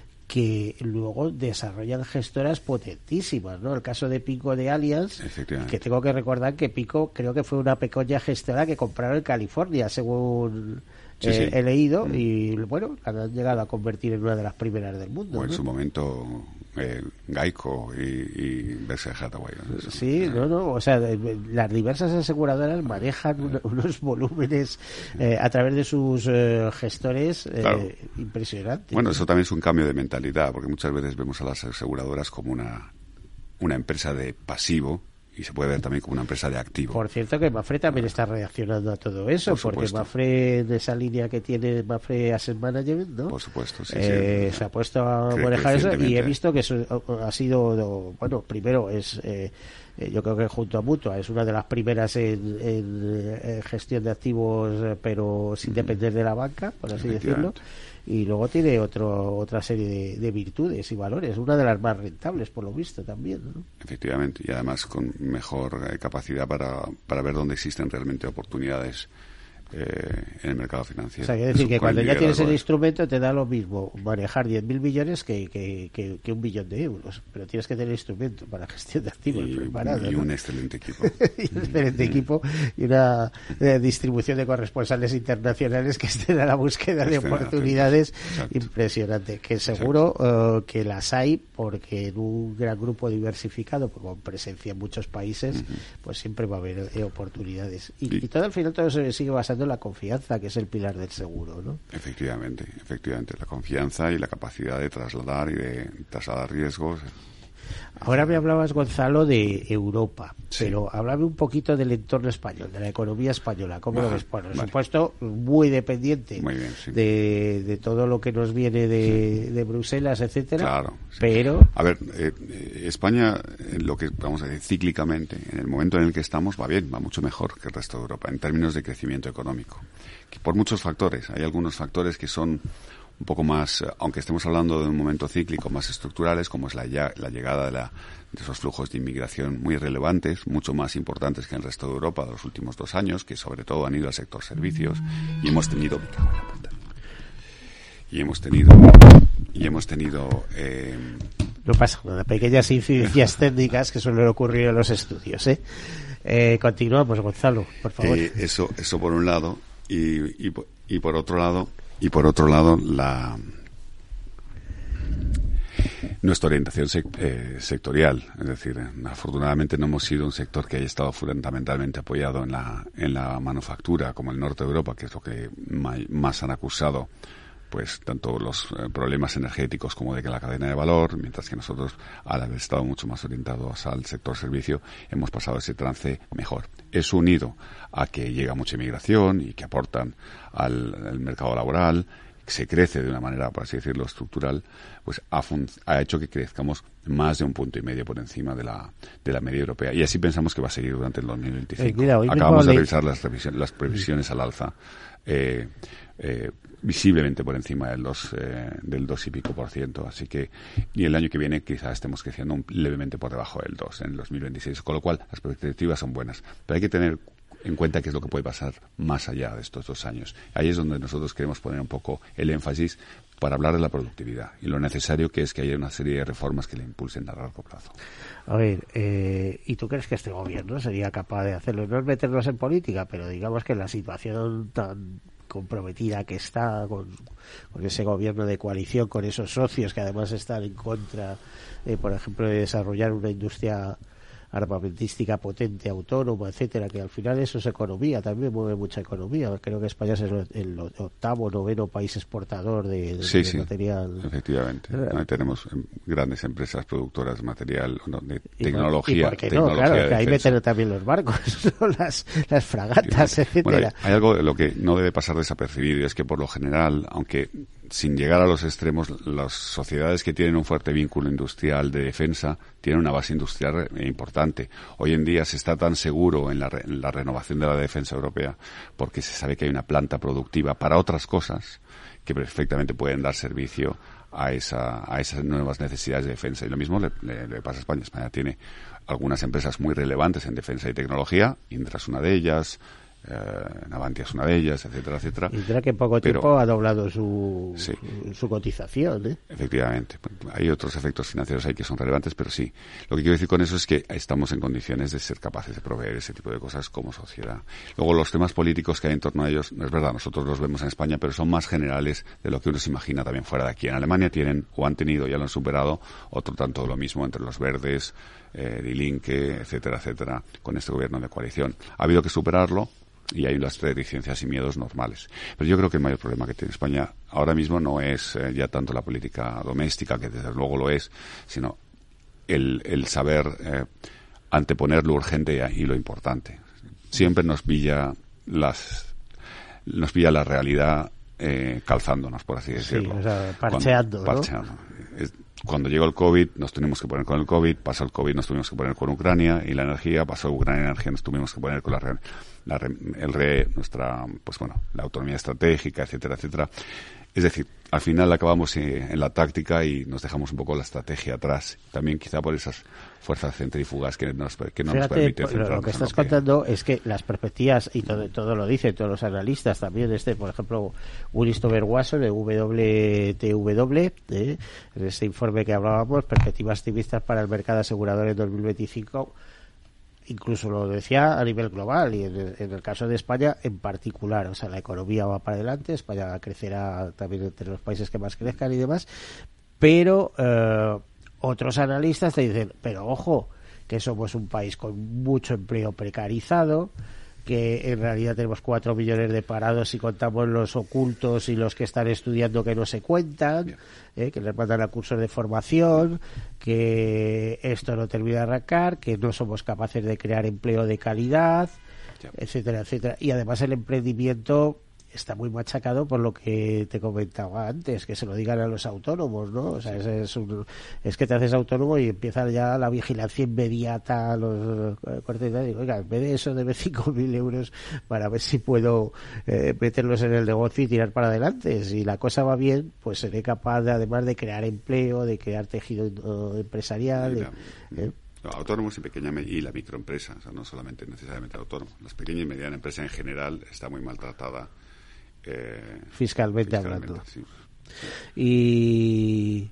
que luego desarrollan gestoras potentísimas, ¿no? El caso de Pico de Allianz, que tengo que recordar que Pico creo que fue una pequeña gestora que compraron en California, según sí, eh, sí. he leído, mm. y bueno, han llegado a convertir en una de las primeras del mundo. O en ¿no? su momento eh, Geico y, y Berkshire Hathaway. ¿no? Sí, no, no, o sea, las diversas aseguradoras manejan un, unos volúmenes eh, a través de sus eh, gestores eh, claro. impresionantes. Bueno, eso también es un cambio de mentalidad, porque muchas veces vemos a las aseguradoras como una, una empresa de pasivo, y se puede ver también como una empresa de activo. Por cierto que Mapfre también está reaccionando a todo eso, por porque Mapfre, de esa línea que tiene Mapfre Asset Management, ¿no? Por supuesto, sí, eh, sí. Se ha puesto a manejar eso y he visto que eso ha sido, bueno, primero es, eh, yo creo que junto a Mutua es una de las primeras en, en, en gestión de activos, pero sin depender de la banca, por así decirlo. y luego tiene otro otra serie de, de virtudes y valores, una de las más rentables por lo visto también, ¿no? Efectivamente, y además con mejor eh, capacidad para, para ver dónde existen realmente oportunidades eh, en el mercado financiero. O sea, quiere decir que cuando ya tienes el instrumento te da lo mismo manejar diez mil millones que, que, que, que un billón de euros, pero tienes que tener instrumento para gestión de activos y, preparado, y ¿no? un excelente equipo. y un excelente equipo y una eh, distribución de corresponsales internacionales que estén a la búsqueda de oportunidades impresionante, que seguro uh, que las hay, porque en un gran grupo diversificado, pues, con presencia en muchos países, uh-huh. pues siempre va a haber eh, oportunidades. Y, y, y todo al final todo se sigue basando en la confianza, que es el pilar del seguro, ¿no? Efectivamente, efectivamente, la confianza y la capacidad de trasladar y de trasladar riesgos. Ahora me hablabas, Gonzalo, de Europa, sí. pero háblame un poquito del entorno español, de la economía española. ¿Cómo vale, lo ves? Por vale. supuesto, muy dependiente muy bien, sí. de, de todo lo que nos viene de, sí. de Bruselas, etcétera. Claro. Sí. Pero... A ver, eh, España, lo que vamos a decir cíclicamente, en el momento en el que estamos, va bien, va mucho mejor que el resto de Europa, en términos de crecimiento económico. Por muchos factores. Hay algunos factores que son un poco más, aunque estemos hablando de un momento cíclico, más estructurales, como es la, ya, la llegada de, la, de esos flujos de inmigración muy relevantes, mucho más importantes que en el resto de Europa de los últimos dos años, que sobre todo han ido al sector servicios, y hemos tenido, me cago en la puta, y hemos tenido, y hemos tenido, eh, no pasa nada, pequeñas incidencias técnicas que suelen ocurrir en los estudios, ¿eh? Eh, continuamos, Gonzalo, por favor. Eh, eso, eso por un lado, y, y, y por otro lado, Y por otro lado, la nuestra orientación sec, eh, sectorial, es decir, afortunadamente no hemos sido un sector que haya estado fundamentalmente apoyado en la en la manufactura como el norte de Europa, que es lo que más han acusado, pues tanto los eh, problemas energéticos como de que la cadena de valor, mientras que nosotros, al haber estado mucho más orientados al sector servicio, hemos pasado ese trance mejor. Eso unido a que llega mucha inmigración y que aportan al, al mercado laboral, se crece de una manera, por así decirlo, estructural, pues ha, fun- ha hecho que crezcamos más de un punto y medio por encima de la de la media europea. Y así pensamos que va a seguir durante el dos mil veinticinco. Eh, mira, Acabamos de le... revisar las, revision- las previsiones al alza. Eh, eh, visiblemente por encima del dos, eh, del dos y pico por ciento, así que, y el año que viene quizás estemos creciendo un, levemente por debajo del dos en el dos mil veintiséis, con lo cual las perspectivas son buenas, pero hay que tener en cuenta qué es lo que puede pasar más allá de estos dos años. Ahí es donde nosotros queremos poner un poco el énfasis para hablar de la productividad y lo necesario que es que haya una serie de reformas que la impulsen a largo plazo. A ver, eh, ¿y tú crees que este gobierno sería capaz de hacerlo? No es meternos en política, pero digamos que la situación tan comprometida que está con, con ese gobierno de coalición, con esos socios que además están en contra, eh, por ejemplo, de desarrollar una industria armamentística potente, autónoma, etcétera, que al final eso es economía, también mueve mucha economía. Creo que España es el, el octavo, noveno país exportador de, de, sí, de sí, material. Efectivamente. Ahí tenemos grandes empresas productoras de material, de tecnología. ¿Y por qué tecnología no? Claro, que ahí defensa. meten también los barcos, ¿no? las, las fragatas, sí, etcétera. Bueno, hay, hay algo de lo que no debe pasar desapercibido, y es que por lo general, aunque sin llegar a los extremos, las sociedades que tienen un fuerte vínculo industrial de defensa tienen una base industrial importante. Hoy en día se está tan seguro en la, re, en la renovación de la defensa europea porque se sabe que hay una planta productiva para otras cosas que perfectamente pueden dar servicio a esa a esas nuevas necesidades de defensa. Y lo mismo le, le, le pasa a España. España tiene algunas empresas muy relevantes en defensa y tecnología, Indra es una de ellas, Uh, Navantia es una de ellas, etcétera, etcétera. Y tendrá que en poco tiempo Pero, ha doblado su, sí. su, su cotización, ¿eh? Efectivamente. Hay otros efectos financieros ahí que son relevantes, pero sí. Lo que quiero decir con eso es que estamos en condiciones de ser capaces de proveer ese tipo de cosas como sociedad. Luego, los temas políticos que hay en torno a ellos, no es verdad, nosotros los vemos en España, pero son más generales de lo que uno se imagina también fuera de aquí. En Alemania tienen, o han tenido, ya lo han superado, otro tanto lo mismo entre los verdes, eh, Die Linke, etcétera, etcétera, con este gobierno de coalición. Ha habido que superarlo, y hay las reticencias y miedos normales. Pero yo creo que el mayor problema que tiene España ahora mismo no es eh, ya tanto la política doméstica, que desde luego lo es, sino el, el saber eh, anteponer lo urgente y lo importante. Siempre nos pilla las nos pilla la realidad eh, calzándonos, por así decirlo. Sí, o sea, parcheando, cuando, ¿no? parcheando. Es, cuando llegó el COVID, nos tuvimos que poner con el COVID, pasó el COVID, nos tuvimos que poner con Ucrania, y la energía, pasó Ucrania y la energía, nos tuvimos que poner con la, la el re, nuestra, pues bueno, la autonomía estratégica, etcétera, etcétera. Es decir, al final acabamos eh, en la táctica y nos dejamos un poco la estrategia atrás. También quizá por esas fuerzas centrífugas que, nos, que no Fíjate, nos permiten lo, centrarnos lo que estás en lo contando es que las perspectivas, y todo, todo lo dicen todos los analistas también, este, por ejemplo, Willis Tober-Wasson de W T W, eh, en este informe que hablábamos, perspectivas optimistas para el mercado asegurador en dos mil veinticinco, incluso lo decía a nivel global, y en el, en el caso de España en particular. O sea, la economía va para adelante, España crecerá también entre los países que más crezcan y demás, pero eh, otros analistas te dicen, pero ojo, que somos un país con mucho empleo precarizado, que en realidad tenemos cuatro millones de parados si contamos los ocultos y los que están estudiando que no se cuentan, eh, que les mandan a cursos de formación, que esto no termina de arrancar, que no somos capaces de crear empleo de calidad, etcétera, etcétera. Y además el emprendimiento está muy machacado por lo que te comentaba antes, que se lo digan a los autónomos, ¿no? O sea, es, es, un, es que te haces autónomo y empieza ya la vigilancia inmediata a los cortes de edad. Oiga, en vez de eso debe cinco mil euros para ver si puedo eh, meterlos en el negocio y tirar para adelante. Si la cosa va bien, pues seré capaz de, además de crear empleo, de crear tejido uh, empresarial. Mira, eh, Los autónomos y pequeña y la microempresa, o sea, no solamente necesariamente autónomos. Las pequeñas y medianas empresas en general está muy maltratada. Eh, fiscalmente, fiscalmente hablando. Sí. Y,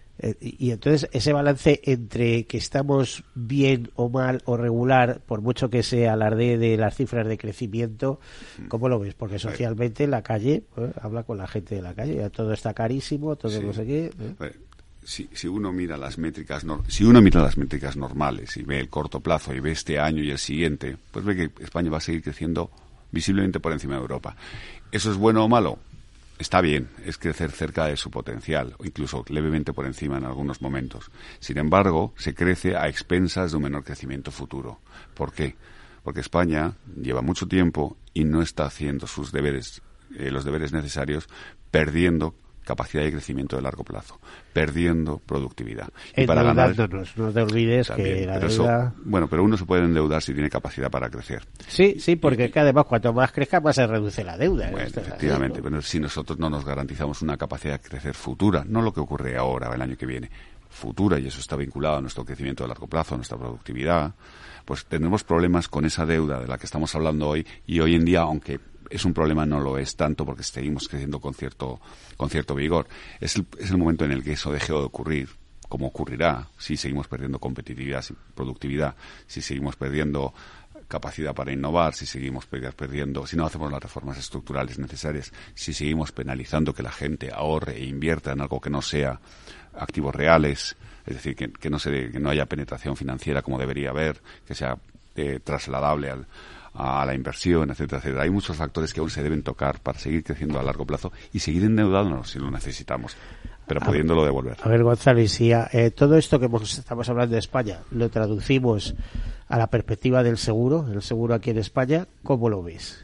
y entonces ese balance entre que estamos bien o mal o regular, por mucho que se alardee de las cifras de crecimiento, ¿cómo lo ves? Porque socialmente la calle, ¿eh? habla con la gente de la calle, ya todo está carísimo, todo sí. no sé qué. ¿eh? Bueno, si, si uno mira las métricas no, si uno mira las métricas normales y ve el corto plazo y ve este año y el siguiente, pues ve que España va a seguir creciendo visiblemente por encima de Europa. ¿Eso es bueno o malo? Está bien, es crecer cerca de su potencial, o incluso levemente por encima en algunos momentos. Sin embargo, se crece a expensas de un menor crecimiento futuro. ¿Por qué? Porque España lleva mucho tiempo y no está haciendo sus deberes, eh, los deberes necesarios, perdiendo capacidad de crecimiento de largo plazo, perdiendo productividad. Y para ganar, no te olvides también, que la pero deuda... Eso, bueno, pero uno se puede endeudar si tiene capacidad para crecer. Sí, sí, porque y, que además cuanto más crezca, más se reduce la deuda. Bueno, efectivamente, pero si nosotros no nos garantizamos una capacidad de crecer futura, no lo que ocurre ahora o el año que viene, futura, y eso está vinculado a nuestro crecimiento de largo plazo, a nuestra productividad, pues tenemos problemas con esa deuda de la que estamos hablando hoy, y hoy en día, aunque es un problema, no lo es tanto porque seguimos creciendo con cierto con cierto vigor. Es el, es el momento en el que eso deje de ocurrir, como ocurrirá si seguimos perdiendo competitividad, productividad, si seguimos perdiendo capacidad para innovar, si seguimos perdiendo, si no hacemos las reformas estructurales necesarias, si seguimos penalizando que la gente ahorre e invierta en algo que no sea activos reales, es decir, que, que no se, que no haya penetración financiera como debería haber, que sea eh, trasladable al a la inversión, etcétera, etcétera. Hay muchos factores que aún se deben tocar para seguir creciendo a largo plazo y seguir endeudándonos si lo necesitamos, pero a pudiéndolo ver, devolver. A ver, Gonzalo, y si eh, todo esto que hemos, estamos hablando de España lo traducimos a la perspectiva del seguro, el seguro aquí en España, ¿cómo lo ves?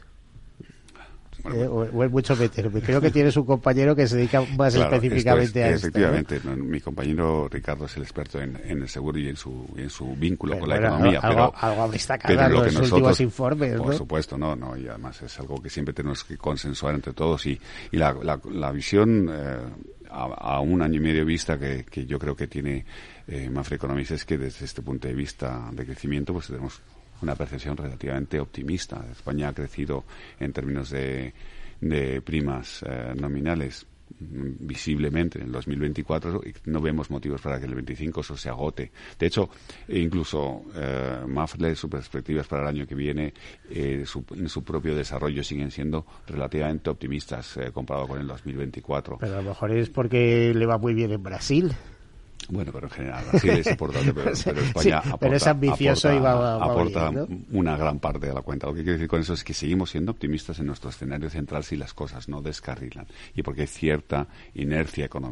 Bueno, eh, o, o es mucho meterme. Creo que tienes un compañero que se dedica más claro, específicamente es, a esto. Efectivamente, ¿no? Mi compañero Ricardo es el experto en, en el seguro y en su en su vínculo pero con bueno, la economía. Algo, pero algo está cagando en los nosotros, últimos informes, ¿no? Por supuesto, no, no, y además es algo que siempre tenemos que consensuar entre todos y, y la, la, la visión eh, a, a un año y medio vista que, que yo creo que tiene eh, Mapfre Economics es que desde este punto de vista de crecimiento pues tenemos una percepción relativamente optimista. España ha crecido en términos de de primas eh, nominales visiblemente en el dos mil veinticuatro y no vemos motivos para que en el veinticinco eso se agote. De hecho, incluso eh, Mapfre, sus perspectivas para el año que viene eh, su, en su propio desarrollo siguen siendo relativamente optimistas eh, comparado con el dos mil veinticuatro. Pero a lo mejor es porque le va muy bien en Brasil. Bueno, pero en general Brasil es importante, pero, pero España sí, aporta, pero es ambicioso aporta, y va, va, va aporta bien, ¿no? una gran parte de la cuenta. Lo que quiero decir con eso es que seguimos siendo optimistas en nuestro escenario central si las cosas no descarrilan y porque hay cierta inercia económica.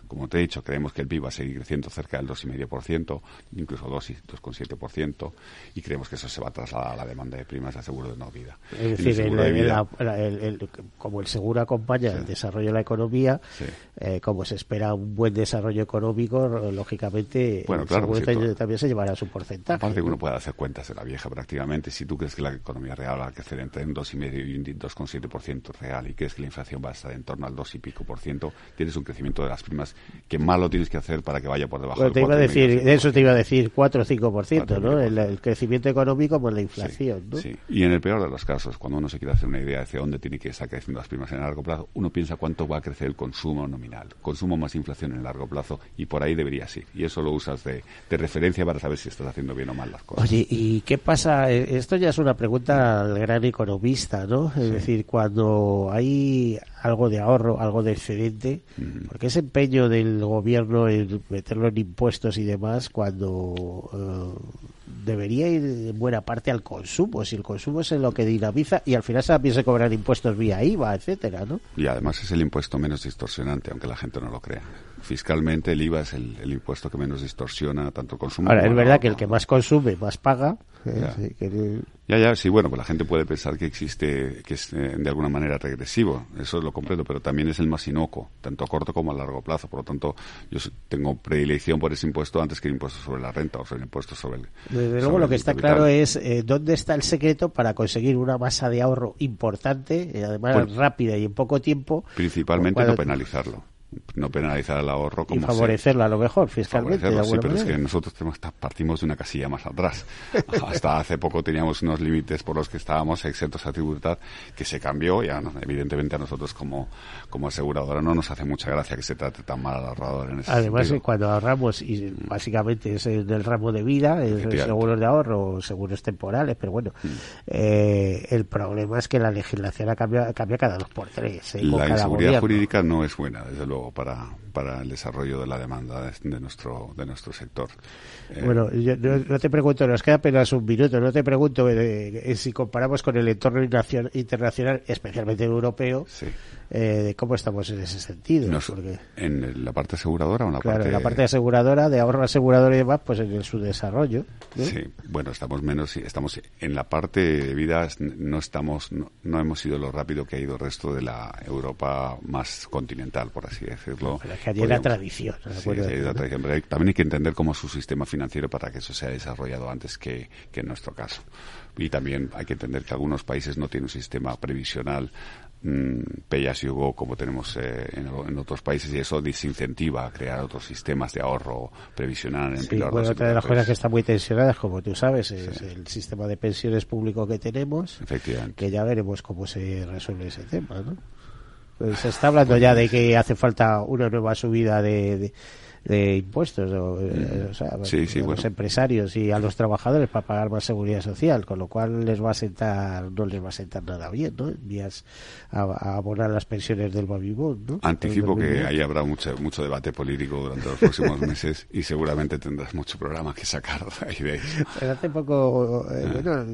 Como te he dicho, creemos que el P I B va a seguir creciendo cerca del dos coma cinco por ciento, incluso dos coma siete por ciento, y creemos que eso se va a trasladar a la demanda de primas de seguro de no vida. Es decir, el el, de vida, la, el, el, como el seguro acompaña sí. el desarrollo de la economía, sí. eh, como se espera un buen desarrollo económico, lógicamente bueno, claro, el seguro cierto. también se llevará su porcentaje. Aparte que uno puede hacer cuentas de la vieja prácticamente. Si tú crees que la economía real va a crecer entre un dos coma cinco y un dos coma siete por ciento real, y crees que la inflación va a estar en torno al dos y pico por ciento, tienes un crecimiento de las primas que más lo tienes que hacer para que vaya por debajo bueno, del te iba a decir, cinco por ciento. de eso te iba a decir cuatro o cinco por ciento, ¿no? El, el crecimiento económico por la inflación, sí, ¿no? Sí, y en el peor de los casos, cuando uno se quiere hacer una idea de hacia dónde tiene que estar creciendo las primas en el largo plazo, uno piensa cuánto va a crecer el consumo nominal, consumo más inflación en el largo plazo, y por ahí deberías ir. Y eso lo usas de, de referencia para saber si estás haciendo bien o mal las cosas. Oye, ¿y qué pasa? Esto ya es una pregunta al gran economista, ¿no? Es sí. decir, cuando hay algo de ahorro, algo de excedente, uh-huh. porque ese empeño del gobierno en meterlo en impuestos y demás, cuando uh, debería ir en buena parte al consumo, si el consumo es lo que dinamiza, y al final también se cobran impuestos vía I V A, etcétera, ¿no? Y además es el impuesto menos distorsionante, aunque la gente no lo crea. Fiscalmente el I V A es el, el impuesto que menos distorsiona tanto el consumo. Ahora, como es verdad la, que el que más consume, más paga. Eh, ya. Sí, que el... ya, ya, sí, bueno, pues la gente puede pensar que existe, que es eh, de alguna manera regresivo, eso lo comprendo, pero también es el más inocuo, tanto a corto como a largo plazo. Por lo tanto, yo tengo predilección por ese impuesto antes que el impuesto sobre la renta o sobre el impuesto sobre el. Desde luego, lo que está capital. Claro es eh, dónde está el secreto para conseguir una masa de ahorro importante, y además pues, rápida y en poco tiempo. Principalmente cuando... no penalizarlo. No penalizar el ahorro como y favorecerlo se... a lo mejor fiscalmente de sí, pero manera. Es que nosotros tenemos, partimos de una casilla más atrás. Hasta hace poco teníamos unos límites por los que estábamos exentos a tributar, que se cambió y no, evidentemente a nosotros como, como aseguradora no nos hace mucha gracia que se trate tan mal al ahorrador en ese además sentido. Cuando ahorramos, y básicamente es en el ramo de vida, es seguros de ahorro, seguros temporales, pero bueno, mm. eh, el problema es que la legislación ha cambiado, cambia cada dos por tres. Eh, la cada inseguridad gobierno. jurídica no es buena, desde luego, para para el desarrollo de la demanda de, de nuestro de nuestro sector. Eh, bueno, yo no, no te pregunto, nos queda apenas un minuto, no te pregunto eh, eh, si comparamos con el entorno internacional, especialmente el europeo, sí. eh, de cómo estamos en ese sentido. Nos, porque, ¿En la parte aseguradora o en la claro, parte...? en la parte aseguradora, de ahorro asegurador y demás, pues en el subdesarrollo, ¿no? Sí, bueno, estamos menos, estamos en la parte de vida, no estamos, no, no hemos ido lo rápido que ha ido el resto de la Europa más continental, por así decirlo. Pero es que allí hay la tradición. ¿no? Sí, hay la tradición, pero hay, también hay que entender cómo es su sistema financiero para que eso sea desarrollado antes que, que en nuestro caso. Y también hay que entender que algunos países no tienen un sistema previsional mmm, pay as you go como tenemos eh, en, en otros países, y eso desincentiva a crear otros sistemas de ahorro previsional. En sí, bueno, otra de las cosas que están muy tensionadas, como tú sabes, es sí. el sistema de pensiones público que tenemos, efectivamente, que ya veremos cómo se resuelve ese tema, ¿no? Pues se está hablando ya de que hace falta una nueva subida de, de, de impuestos o, mm. o sea, sí, sí, a bueno. los empresarios y a los trabajadores para pagar más seguridad social, con lo cual les va a sentar, no les va a sentar nada bien, ¿no? Vías a, a abonar las pensiones del baby boom, ¿no? Anticipo que ahí habrá mucho mucho debate político durante los próximos meses y seguramente tendrás mucho programa que sacar de ahí. De Pero hace poco, eh, bueno,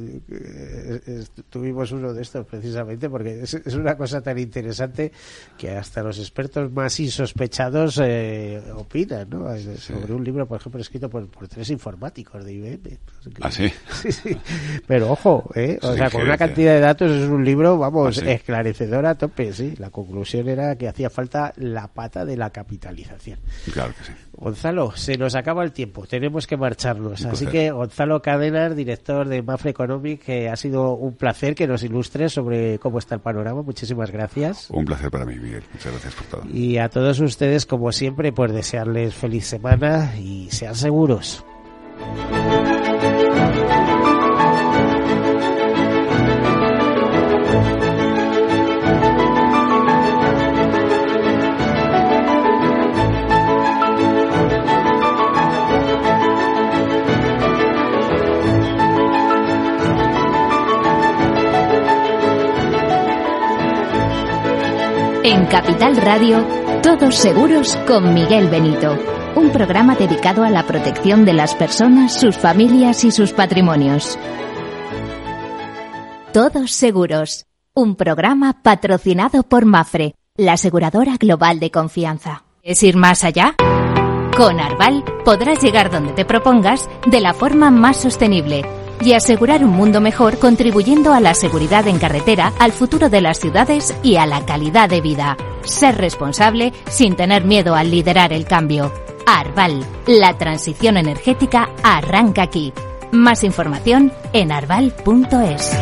eh, tuvimos uno de estos precisamente porque es, es una cosa tan interesante que hasta los expertos más insospechados eh, opinan, ¿no? Sí. Sobre un libro, por ejemplo, escrito por, por tres informáticos de I B M. ¿Ah, sí? Sí, sí. Pero ojo, ¿eh? O sí, sea, con una decía. cantidad de datos es un libro, vamos, ¿Ah, sí? esclarecedor a tope, sí. La conclusión era que hacía falta la pata de la capitalización. Claro que sí. Gonzalo, se nos acaba el tiempo, tenemos que marcharnos. Así que, Gonzalo Cadenas, director de Mafre Economic, que ha sido un placer que nos ilustres sobre cómo está el panorama. Muchísimas gracias. Un placer para mí, Miguel. Muchas gracias por todo. Y a todos ustedes, como siempre, pues desearles feliz semana y sean seguros. En Capital Radio, Todos Seguros con Miguel Benito. Un programa dedicado a la protección de las personas, sus familias y sus patrimonios. Todos Seguros. Un programa patrocinado por Mafre, la aseguradora global de confianza. ¿Es ir más allá? Con Arval podrás llegar donde te propongas de la forma más sostenible y asegurar un mundo mejor, contribuyendo a la seguridad en carretera, al futuro de las ciudades y a la calidad de vida. Ser responsable sin tener miedo al liderar el cambio. Arval, la transición energética arranca aquí. Más información en arval punto es.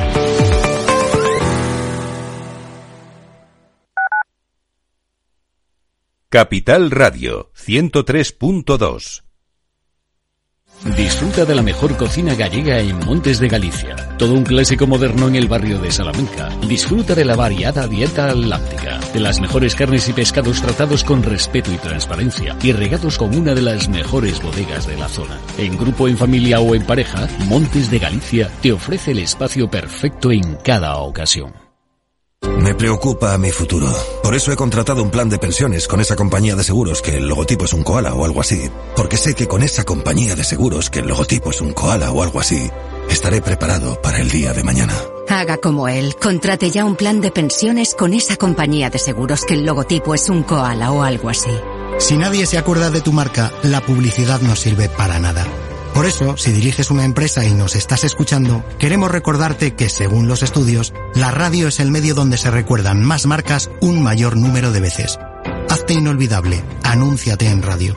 Capital Radio ciento tres punto dos. Disfruta de la mejor cocina gallega en Montes de Galicia. Todo un clásico moderno en el barrio de Salamanca. Disfruta de la variada dieta láctica, de las mejores carnes y pescados tratados con respeto y transparencia y regados con una de las mejores bodegas de la zona. En grupo, en familia o en pareja, Montes de Galicia te ofrece el espacio perfecto en cada ocasión. Me preocupa mi futuro. Por eso he contratado un plan de pensiones con esa compañía de seguros que el logotipo es un koala o algo así. Porque sé que con esa compañía de seguros que el logotipo es un koala o algo así, estaré preparado para el día de mañana. Haga como él. Contrate ya un plan de pensiones con esa compañía de seguros que el logotipo es un koala o algo así. Si nadie se acuerda de tu marca, la publicidad no sirve para nada. Por eso, si diriges una empresa y nos estás escuchando, queremos recordarte que, según los estudios, la radio es el medio donde se recuerdan más marcas un mayor número de veces. Hazte inolvidable. Anúnciate en radio.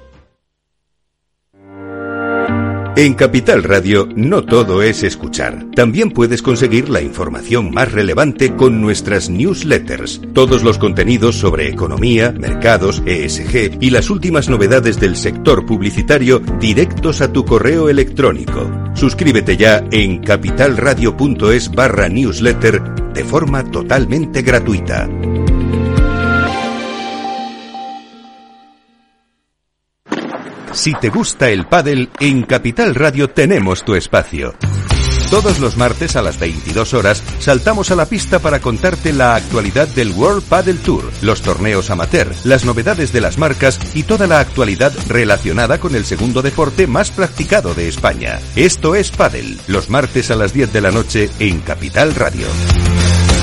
En Capital Radio no todo es escuchar. También puedes conseguir la información más relevante con nuestras newsletters. Todos los contenidos sobre economía, mercados, E S G y las últimas novedades del sector publicitario directos a tu correo electrónico. Suscríbete ya en capitalradio.es barra newsletter de forma totalmente gratuita. Si te gusta el pádel, en Capital Radio tenemos tu espacio. Todos los martes a las veintidós horas saltamos a la pista para contarte la actualidad del World Padel Tour, los torneos amateur, las novedades de las marcas y toda la actualidad relacionada con el segundo deporte más practicado de España. Esto es Pádel, los martes a las diez de la noche en Capital Radio.